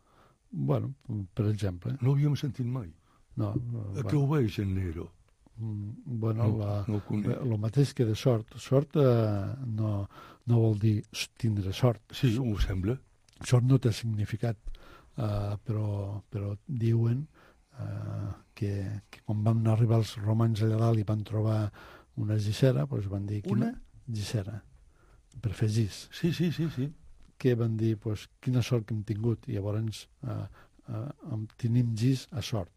Bueno, per exemple. No ho havíem sentit mai. No. A bueno. què obeix en Nero? Bueno, no, la, no el mateix que de sort. Sort eh, no, no vol dir tindre sort. Sí, ho sembla. Sort no té significat, uh, però, però diuen uh, que, que quan van arribar els romans allà dalt i van trobar una gissera, doncs van dir... Una? Quina gissera, per fer gis. Sí, sí, sí, sí. Que van dir, doncs, quina sort que hem tingut. I llavors uh, uh, tenim gis a sort.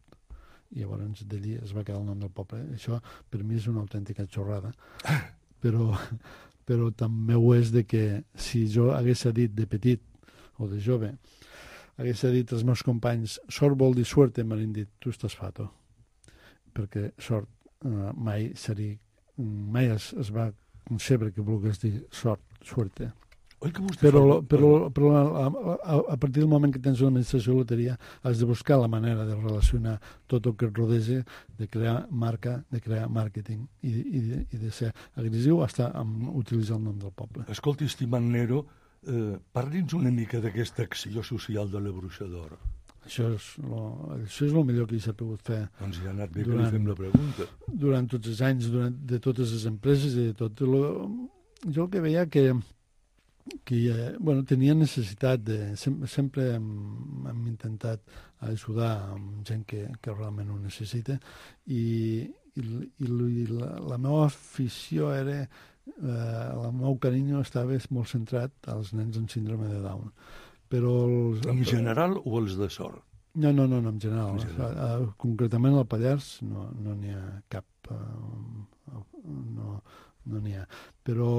I llavors d'allí es va quedar el nom del poble. Això per mi és una autèntica xorrada, però, però també ho és de que si jo hagués dit de petit o de jove, hagués dit als meus companys sort vol dir suerte, m'han dit tu estàs fato, perquè sort eh, mai seria, mai es, es va concebre que volgués dir sort, suerte. Oi que vostè però, fa... però, però a, a, a partir del moment que tens una administració de loteria has de buscar la manera de relacionar tot el que et rodeja, de crear marca, de crear màrqueting i, i, de, i de ser agressiu fins a utilitzar el nom del poble. Escolti, estimat Nero, eh, parli'ns una mica d'aquesta acció social de la Bruixa d'Or. Això és, lo, això és el millor que s'ha pogut fer. Doncs ja ha anat bé durant, que li fem la pregunta. Durant tots els anys, durant, de totes les empreses i de tot. Lo, jo el que veia que que eh, bueno, tenia necessitat de... Sem sempre hem, hem intentat ajudar amb gent que, que realment ho necessita i, i, i la, la meva afició era... Eh, el meu carinyo estava molt centrat als nens amb síndrome de Down. Però els, en general o els de sort? No, no, no, no en general. En general. Uh, concretament al Pallars no n'hi no ha cap... Uh, no no n'hi ha. Però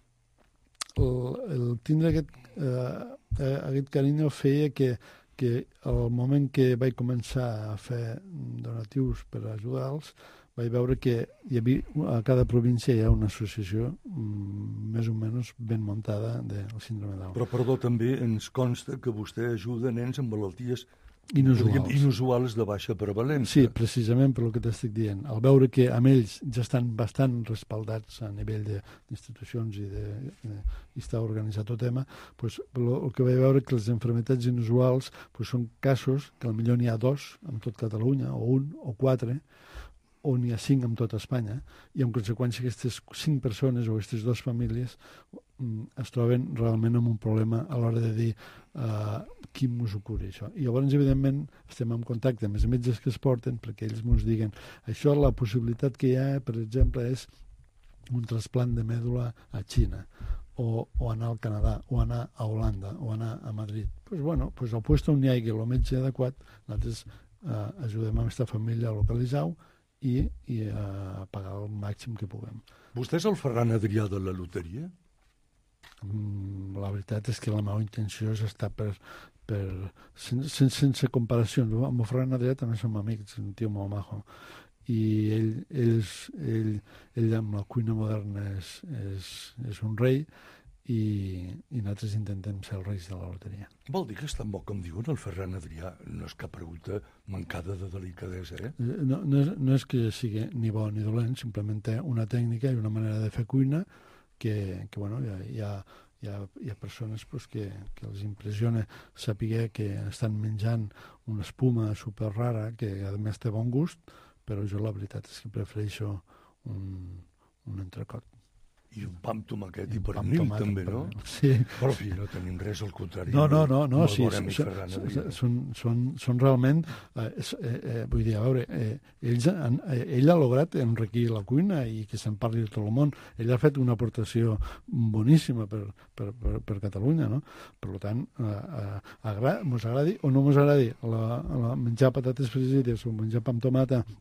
el, el tindre aquest, eh, aquest carinyo feia que, que al moment que vaig començar a fer donatius per ajudar-los, vaig veure que hi havia, a cada província hi ha una associació mm, més o menys ben muntada del síndrome de Down. Però, perdó, també ens consta que vostè ajuda nens amb malalties inusuals. inusuals de baixa prevalència. Sí, precisament per el que t'estic dient. Al veure que amb ells ja estan bastant respaldats a nivell d'institucions i, de, de, i està organitzat el tema, pues, el, el que vaig veure que les malalties inusuals pues, són casos que potser n'hi ha dos en tot Catalunya, o un, o quatre, o n'hi ha cinc en tota Espanya, i en conseqüència aquestes cinc persones o aquestes dues famílies es troben realment amb un problema a l'hora de dir uh, qui mos ho cura això. I llavors, evidentment, estem en contacte amb els metges que es porten perquè ells mos diguen això, la possibilitat que hi ha, per exemple, és un trasplant de mèdula a Xina, o, o anar al Canadà, o anar a Holanda, o anar a Madrid. Pues, bueno, pues al lloc on hi hagi el metge adequat, nosaltres uh, ajudem a aquesta família a localitzar-ho i, i a pagar el màxim que puguem. Vostè és el Ferran Adrià de la loteria? Mm, la veritat és que la meva intenció és estar per... per sense, sense comparacions. Amb el Ferran Adrià també som amics, un tio molt majo. I ell, ell, és, ell, ell amb la cuina moderna és, és, és un rei i, i nosaltres intentem ser els reis de la loteria. Vol dir que és tan bo com diuen el Ferran Adrià? No és cap pregunta mancada de delicadesa, eh? No, no, és, no és que sigui ni bo ni dolent, simplement té una tècnica i una manera de fer cuina que, que bueno, hi ha, hi ha, hi ha persones pues, que, que els impressiona saber que estan menjant una espuma super rara que a més té bon gust, però jo la veritat és que prefereixo un, un entrecot. I un pa amb tomaquet i, i pernil, també, no? Sí. Però, fi, no tenim res al contrari. No, no, no, no sí, són, són, són, són realment... Eh, eh, eh, vull dir, a veure, eh, ells han, eh, ell ha lograt enriquir la cuina i que se'n parli de tot el món. Ell ha fet una aportació boníssima per, per, per, per Catalunya, no? Per tant, eh, eh, agra mos agradi o no mos agradi la, la menjar patates fregides o menjar pa amb tomata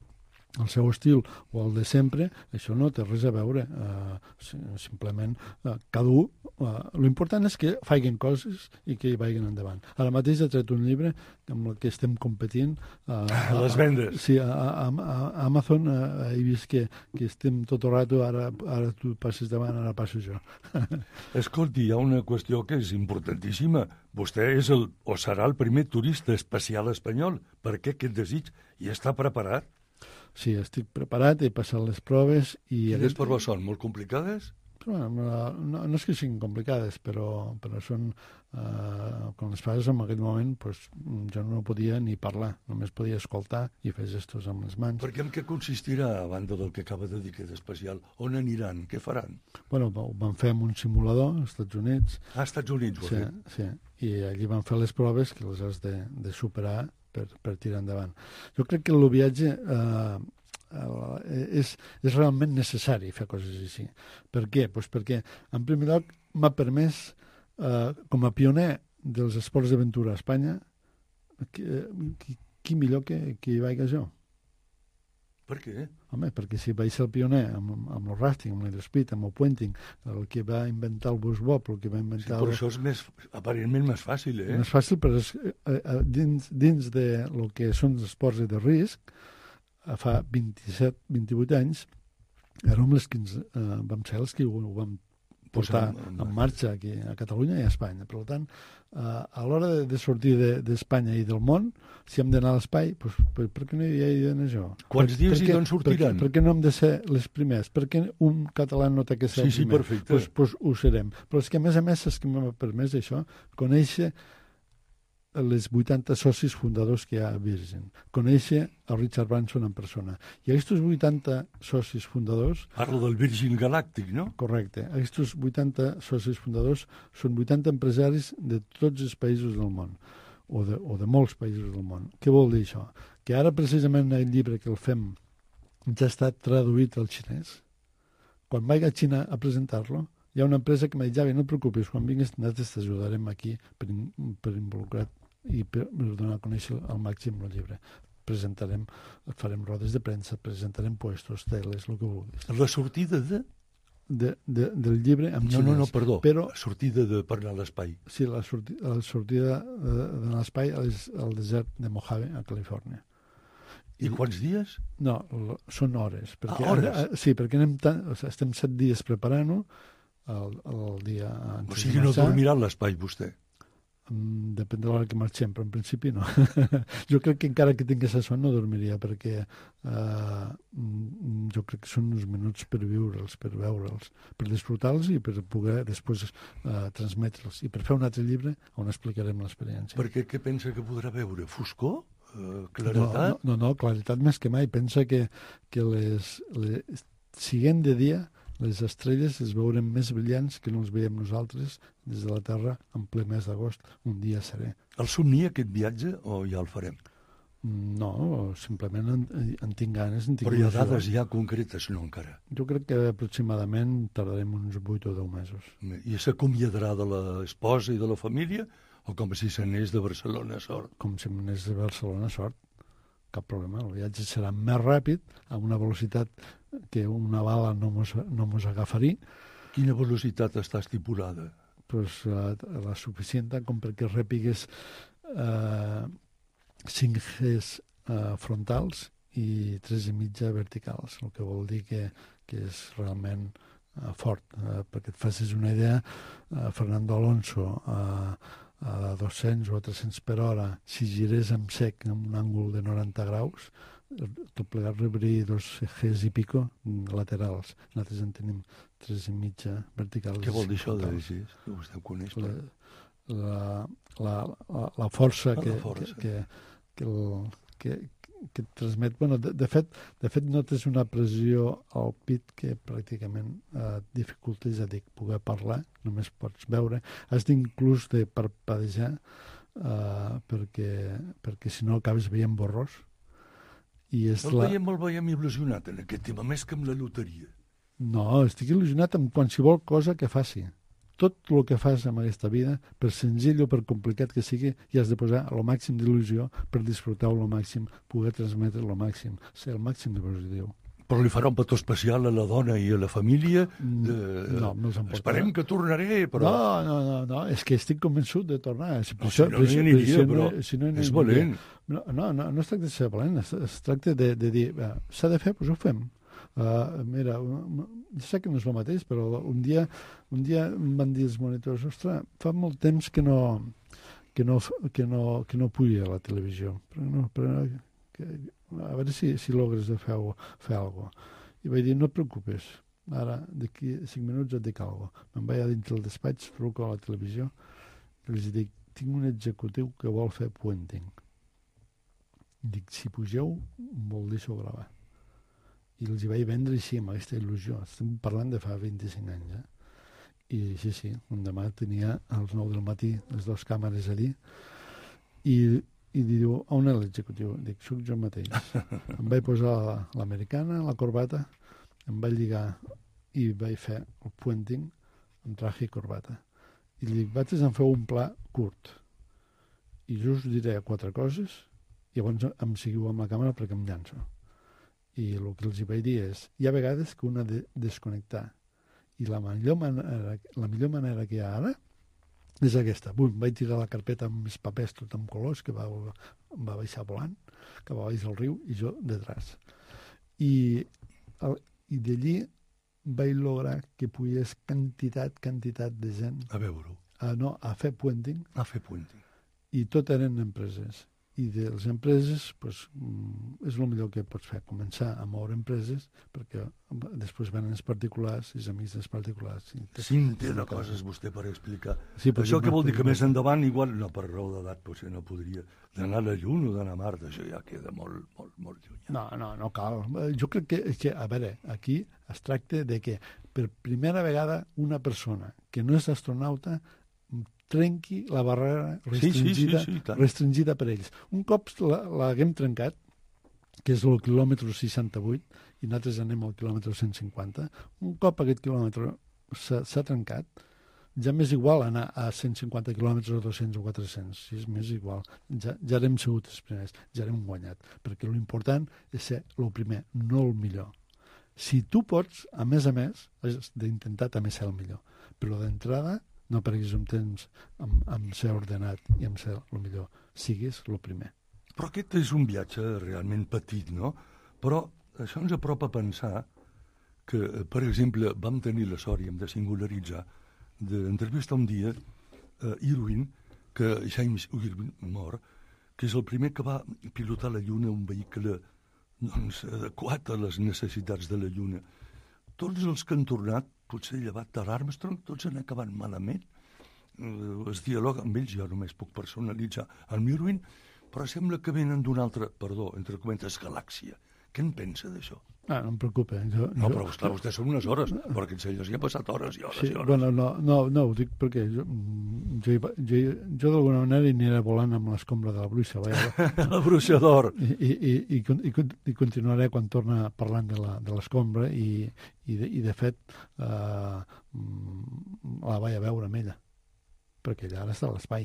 el seu estil o el de sempre, això no té res a veure. Uh, simplement, uh, cada un... Uh, l'important és que facin coses i que hi vagin endavant. Ara mateix he tret un llibre amb el que estem competint. Uh, a les vendes. Sí, a, a, a Amazon uh, he vist que, que estem tot el rato, ara, ara tu passes davant, ara passo jo. Escolti, hi ha una qüestió que és importantíssima. Vostè és el, o serà el primer turista espacial espanyol. Per què aquest desig? I està preparat? Sí, estic preparat, he passat les proves i... Quines proves són? Molt complicades? Bueno, no, no és que siguin complicades, però, però són... Uh, quan les fases en aquell moment, pues, jo no podia ni parlar, només podia escoltar i fer gestos amb les mans. Perquè en què consistirà, a banda del que acaba de dir que és especial? On aniran? Què faran? Bueno, ho van fer en un simulador als Estats Units. Ah, als Estats Units ho sí, ha fet? Sí, i allí van fer les proves que les has de, de superar per, per tirar endavant. Jo crec que el viatge eh, eh, és, és realment necessari fer coses així. Per què? Pues perquè, en primer lloc, m'ha permès, eh, com a pioner dels esports d'aventura a Espanya, qui, qui, qui millor que, que hi vaiga jo? Per què? Home, perquè si vaig ser el pioner amb, amb el rafting, amb l'aerospeed, amb el puenting, el que va inventar el bus bob, el que va inventar... Sí, però el... això és més, aparentment més fàcil, eh? Més fàcil, però és, eh, dins, dins de lo que són els esports de risc, fa vint-i-set, vint-i-vuit anys, érem les que ens, eh, vam ser els que ho, ho vam posar en, en marxa aquí a Catalunya i a Espanya. Per tant, eh, a l'hora de, de sortir d'Espanya de, i del món, si hem d'anar a l'espai, pues, per, per què no hi he d'anar jo? Quants per, dies per i d'on sortiran? Per, per què no hem de ser les primers? Per què un català no té que ser sí, el primer? Sí, perfecte. Pues, pues ho serem. Però és que, a més a més, és que m'ha permès això, conèixer les vuitanta socis fundadors que hi ha a Virgin, conèixer el Richard Branson en persona. I aquests vuitanta socis fundadors... Parla del Virgin Galàctic, no? Correcte. Aquests vuitanta socis fundadors són vuitanta empresaris de tots els països del món, o de, o de molts països del món. Què vol dir això? Que ara, precisament, el llibre que el fem ja ha estat traduït al xinès. Quan vaig a Xina a presentar-lo, hi ha una empresa que m'ha dit, Javi, no et preocupis, quan vinguis nosaltres t'ajudarem aquí per, per involucrar i per donar a conèixer al màxim el llibre. Presentarem, farem rodes de premsa, presentarem puestos, teles, el que vulguis. La sortida de... de, de del llibre en no, xinès. No, no, perdó, però, la sortida de per anar a l'espai. Sí, la, sorti, la sortida de, de l'espai és al desert de Mojave, a Califòrnia. I, I quants dies? No, són hores. Perquè, ah, hores? A, sí, perquè anem tan, o sigui, estem set dies preparant-ho el, el dia... O sigui, no dormirà a l'espai, vostè? Depèn de l'hora que marxem, però en principi no. Jo crec que encara que tingués això no dormiria, perquè uh, jo crec que són uns minuts per viure'ls, per veure'ls, per disfrutar-los i per poder després uh, transmetre'ls. I per fer un altre llibre on explicarem l'experiència. Perquè què pensa que podrà veure? Foscor? Uh, claretat? No, no, no, claretat més que mai. Pensa que, que les, les, siguent de dia, les estrelles es veurem més brillants que no els veiem nosaltres des de la Terra en ple mes d'agost, un dia serè. El somnia aquest viatge o ja el farem? No, simplement en, en tinc ganes. En tinc Però hi ha il·lusió. dades ja concretes, no encara? Jo crec que aproximadament tardarem uns vuit o deu mesos. I s'acomiadarà de l'esposa i de la família o com si se n'és de Barcelona a Sort? Com si me n'és de Barcelona a Sort. Cap problema, el viatge serà més ràpid, a una velocitat que una bala no mos, no mos agafaria. Quina velocitat està estipulada? Pues la, la suficient com perquè repigues eh, cinc Gs eh, frontals i tres i mitja verticals, el que vol dir que, que és realment eh, fort. Eh, perquè et facis una idea, eh, Fernando Alonso eh, a dos-cents o a tres-cents per hora, si girés amb sec en un àngul de noranta graus, tot plegat rebria dos Gs i pico laterals. Nosaltres en tenim tres i mitja verticals. Què vol dir això de Gs? Que vostè ho coneix? La, la, la, la, la força, ah, que, la força. que, que, que, el, que, que et transmet... Bueno, de, de, fet, de fet, notes una pressió al pit que pràcticament eh, dificulta, és a dir, poder parlar, només pots veure. Has d'inclús de parpadejar eh, perquè, perquè si no acabes veient borrós. I és el la... veiem, el veiem il·lusionat en aquest tema, més que amb la loteria. No, estic il·lusionat amb qualsevol cosa que faci. tot el que fas en aquesta vida, per senzill o per complicat que sigui, hi has de posar el màxim d'il·lusió per disfrutar-ho el màxim, poder transmetre el màxim, ser el màxim de positiu. Però li farà un petó especial a la dona i a la família? De... No, no els emportarà. Esperem que tornaré, però... No, no, no, no, és que estic convençut de tornar. Si, no, això, si no, no hi aniria, però si no, és valent. No, no, no, no es tracta de ser valent, es, es tracta de, de dir, s'ha de fer, doncs ho fem. Uh, mira, jo sé que no és el mateix, però un dia, un dia em van dir els monitors, ostres, fa molt temps que no, que no, que no, que no puja a la televisió. Però no, però que, a veure si, si logres de fer, fer alguna cosa. I vaig dir, no et preocupes, ara, d'aquí cinc minuts et dic alguna cosa. Me'n vaig a dintre del despatx, truco a la televisió, i els dic, tinc un executiu que vol fer puenting. Dic, si pugeu, vol deixar gravar. I els hi vaig vendre així, amb aquesta il·lusió. Estem parlant de fa vint-i-cinc anys, eh? I sí, sí, un demà tenia a les nou del matí les dues càmeres allí, i i diu, on és l'executiu? Dic, soc jo mateix. Em vaig posar l'americana, la corbata, em vaig lligar i vaig fer el puenting amb traje i corbata. I li dic, vaig en fer un pla curt. I jo us diré quatre coses i llavors em seguiu amb la càmera perquè em llanço. I el que els hi vaig dir és, hi ha vegades que un ha de desconnectar. I la millor manera, la millor manera que hi ha ara és aquesta. Bum, vaig tirar la carpeta amb els papers tot amb colors que va, va baixar volant, que va baixar al riu, i jo detrás. I, el, i d'allí vaig lograr que pugés quantitat, quantitat de gent a veure-ho. A, no, a fer puenting. A fer puenting. I tot eren empreses. I de les empreses, pues, és el millor que pots fer, començar a moure empreses, perquè després venen els particulars, els amics dels particulars. Sí, en té de coses vostè per explicar. Sí, això què vol dir? Que més endavant, igual, no, per raó d'edat, potser no podria d'anar a la Lluna o d'anar a Mart, això ja queda molt, molt, molt lluny. No, no, no cal. Jo crec que, que, a veure, aquí es tracta de que per primera vegada una persona que no és astronauta trenqui la barrera restringida, sí, sí, sí, sí, restringida per ells. Un cop l'haguem trencat, que és el quilòmetre seixanta-vuit, i nosaltres anem al quilòmetre cent cinquanta, un cop aquest quilòmetre s'ha trencat, ja m'és igual anar a cent cinquanta quilòmetres o dos-cents o quatre-cents, si és més igual. Ja, ja hem sigut els primers, ja hem guanyat, perquè l'important és ser el primer, no el millor. Si tu pots, a més a més, has d'intentar també ser el millor, però d'entrada no perdis un temps amb, amb ser ordenat i amb ser el millor. Siguis el primer. Però aquest és un viatge realment petit, no? Però això ens apropa a pensar que, per exemple, vam tenir la sort, i hem de singularitzar, d'entrevistar un dia a Irwin, que James Irwin mor, que és el primer que va pilotar la Lluna, un vehicle doncs, adequat a les necessitats de la Lluna. Tots els que han tornat, potser llevat de l'Armstrong, tots han acabat malament. Es dialoga amb ells, jo només puc personalitzar el Irwin, però sembla que venen d'una altra, perdó, entre comentes, galàxia. Què en pensa d'això? Ah, no em preocupa. Jo, no, jo... però clar, vostès són unes hores, però aquests senyors hi han passat hores i hores sí, i hores. Bueno, no, no, no, ho dic perquè jo, jo, jo, jo d'alguna manera hi aniré volant amb l'escombra de la bruixa. La bruixa d'or. I, i, i, i, i continuaré quan torna parlant de l'escombra i, i, de, i de fet eh, la vaig a veure amb ella, perquè ella ara està a l'espai.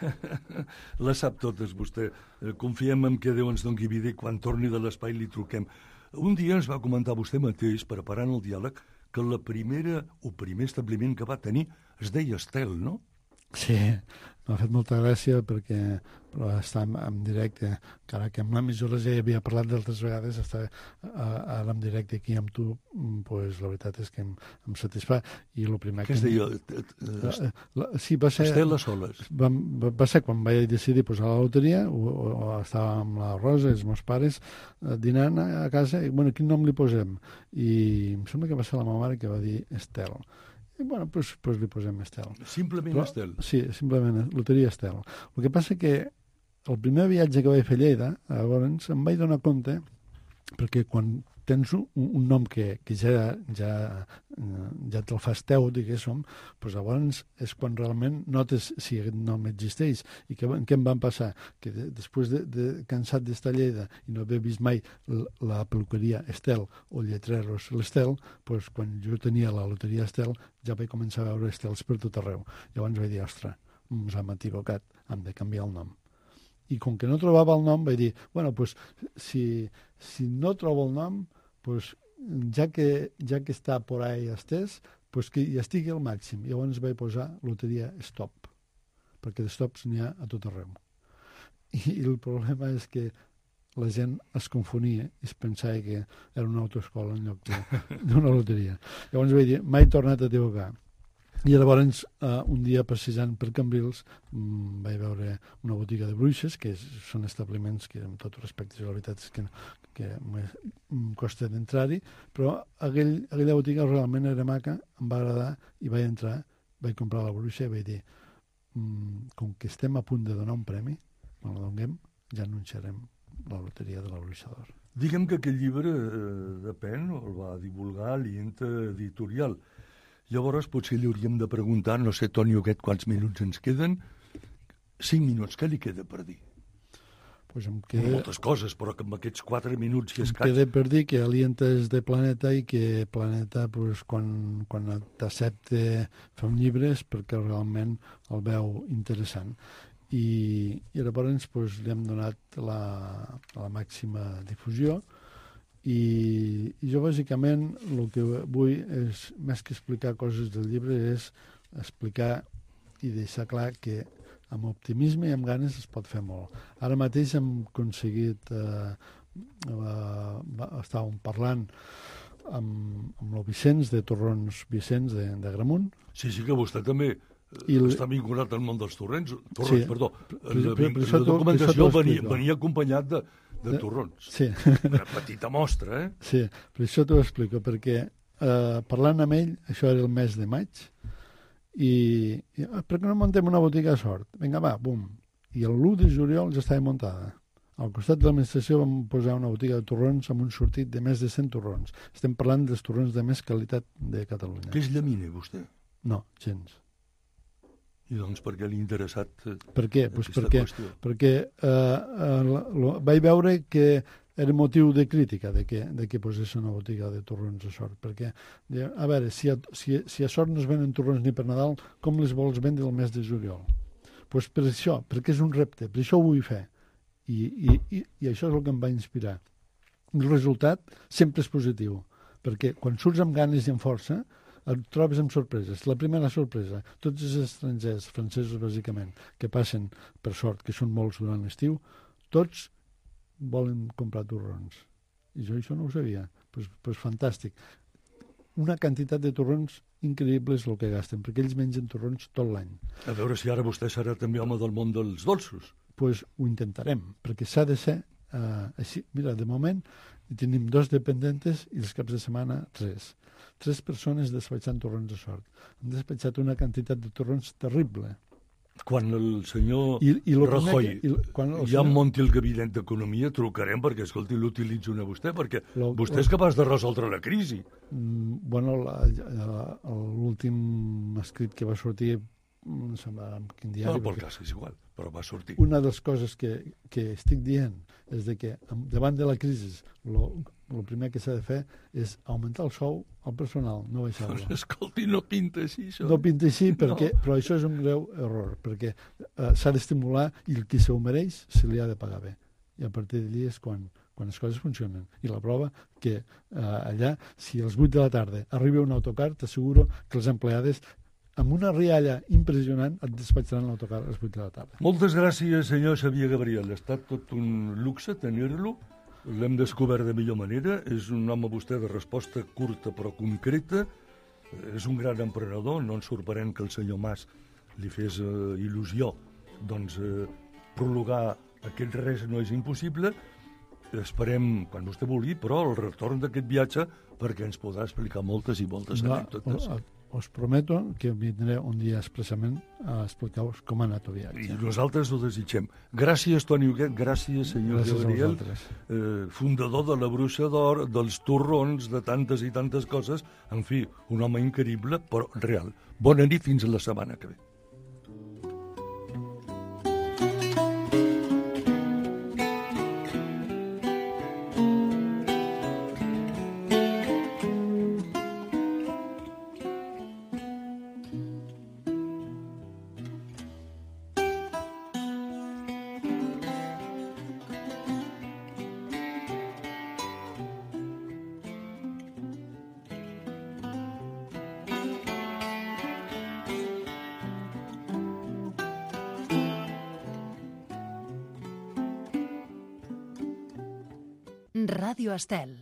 La sap totes, vostè. Confiem en que Déu ens doni vida i quan torni de l'espai li truquem. Un dia ens va comentar vostè mateix, preparant el diàleg, que la primera o primer establiment que va tenir es deia Estel, no? Sí, m'ha fet molta gràcia perquè però està en, en directe, encara que amb l'emissora ja havia parlat d'altres vegades, estar ara en directe aquí amb tu, pues, la veritat és que em, em satisfà. I el primer que... Què es deia? La, la, sí, va ser... Estela Soles. Va, va ser quan vaig decidir posar la loteria, o, o, o estava amb la Rosa, els meus pares, dinant a casa, i bueno, quin nom li posem? I em sembla que va ser la meva mare que va dir Estel. I bueno, doncs pues, pues li posem Estel. Simplement Però, Estel? Sí, simplement, loteria Estel. El que passa que el primer viatge que vaig fer a Lleida, llavors em vaig donar compte, perquè quan tens un, un nom que, que ja, ja, ja te'l fas teu, diguéssim, doncs llavors és quan realment notes si aquest nom existeix. I què, què em van passar? Que de, després de, de cansat d'estar a Lleida i no haver vist mai la, la peluqueria Estel o lletreros l'Estel, doncs quan jo tenia la loteria Estel ja vaig començar a veure Estels per tot arreu. Llavors vaig dir, ostres, ens hem equivocat, hem de canviar el nom. I com que no trobava el nom, vaig dir, bueno, pues, si, si no trobo el nom, pues, ja, que, ja que està por ahí estès, pues que hi estigui al màxim. I llavors vaig posar loteria Stop, perquè de stops n'hi ha a tot arreu. I, i el problema és que la gent es confonia i es pensava que era una autoescola en lloc d'una loteria. Llavors vaig dir, mai he tornat a equivocar. I llavors, uh, un dia passejant per Cambrils, um, vaig veure una botiga de bruixes, que és, són establiments que, amb tot respecte, la veritat és que, que em costa d'entrar-hi, però aquell, aquella botiga realment era maca, em va agradar, i vaig entrar, vaig comprar la bruixa i vaig dir, um, com que estem a punt de donar un premi, quan la donem, ja anunciarem la loteria de la bruixa d'or. Diguem que aquest llibre, eh, depèn, el va divulgar l'Ienta Editorial. Llavors, potser li hauríem de preguntar, no sé, Toni Huguet, quants minuts ens queden? Cinc minuts, què li queda per dir? Pues em queda... Moltes coses, però que amb aquests quatre minuts i em escaig... queda per dir que Alienta és de Planeta i que Planeta, pues, quan, quan t'accepta fer un llibre és perquè realment el veu interessant. I, i llavors pues, li hem donat la, la màxima difusió. I, i jo bàsicament el que vull és, més que explicar coses del llibre, és explicar i deixar clar que amb optimisme i amb ganes es pot fer molt. Ara mateix hem aconseguit, eh, eh, estàvem parlant amb, amb el Vicenç de Torrons Vicenç de, de Gramunt. Sí, sí, que vostè també I el... està vinculat al món dels torrents. Torrons, sí, perdó. La, però, però, la documentació venia, venia acompanyat de, de torrons. Sí. Una petita mostra, eh? Sí, per això t'ho explico, perquè eh, parlant amb ell, això era el mes de maig, i, i ah, per què no muntem una botiga a Sort? Vinga, va, bum. I l'u de juliol ja estava muntada. Al costat de l'administració vam posar una botiga de torrons amb un sortit de més de cent torrons. Estem parlant dels torrons de més qualitat de Catalunya. Què és llaminer, vostè? No, gens. I doncs per què l'ha interessat eh, per què? Pues perquè qüestió? perquè eh, eh, lo, lo, vaig veure que era motiu de crítica de que, de que posés una botiga de torrons a Sort. Perquè, a veure, si a, si, si a Sort no es venen torrons ni per Nadal, com les vols vendre el mes de juliol? Pues per això, perquè és un repte, per això ho vull fer. I, i, i, i això és el que em va inspirar. El resultat sempre és positiu, perquè quan surts amb ganes i amb força, et trobes amb sorpreses. La primera sorpresa, tots els estrangers, francesos bàsicament, que passen per Sort, que són molts durant l'estiu, tots volen comprar torrons. I jo això no ho sabia. Pues, pues fantàstic. Una quantitat de torrons increïble és el que gasten, perquè ells mengen torrons tot l'any. A veure si ara vostè serà també home del món dels dolços. Pues ho intentarem, perquè s'ha de ser uh, així. Mira, de moment tenim dos dependentes i els caps de setmana tres. Tres persones despatxant torrons a Sort. Han despatxat una quantitat de torrons terrible. Quan el senyor I, i Rajoy que, i, quan el ja senyor... munti el gabinet d'Economia, trucarem perquè, escolti, l'utilitzen a vostè, perquè lo, vostè lo... és capaç de resoldre la crisi. Mm, bueno, l'últim escrit que va sortir, no sé en quin diari... No, pel cas, és igual, però va sortir. Una de les coses que, que estic dient és de que davant de la crisi el primer que s'ha de fer és augmentar el sou al personal, no baixar-lo. Escolti, no pinta així, això. No pinta així, perquè, no. Però això és un greu error, perquè eh, s'ha d'estimular i el qui se ho mereix se li ha de pagar bé. I a partir d'allí és quan, quan les coses funcionen. I la prova que eh, allà, si als vuit de la tarda arriba un autocar, t'asseguro que els empleades amb una rialla impressionant et despatxaran l'autocar a les vuit de la tarda. Moltes gràcies, senyor Xavier Gabriel. Ha estat tot un luxe tenir-lo. L'hem descobert de millor manera. És un home, vostè, de resposta curta però concreta. És un gran emprenedor. No ens sorprèn que el senyor Mas li fes eh, il·lusió. Doncs eh, prologar aquest res no és impossible. Esperem, quan vostè vulgui, però el retorn d'aquest viatge perquè ens podrà explicar moltes i moltes no, anècdotes. El, us prometo que vindré un dia expressament a explicar-vos com ha anat el viatge. I nosaltres ho desitgem. Gràcies, Toni Huguet, gràcies, senyor Gràcies Gabriel, a vosaltres. eh, fundador de la Bruixa d'Or, dels torrons, de tantes i tantes coses. En fi, un home increïble, però real. Bona nit, fins la setmana que ve. Ràdio Estel.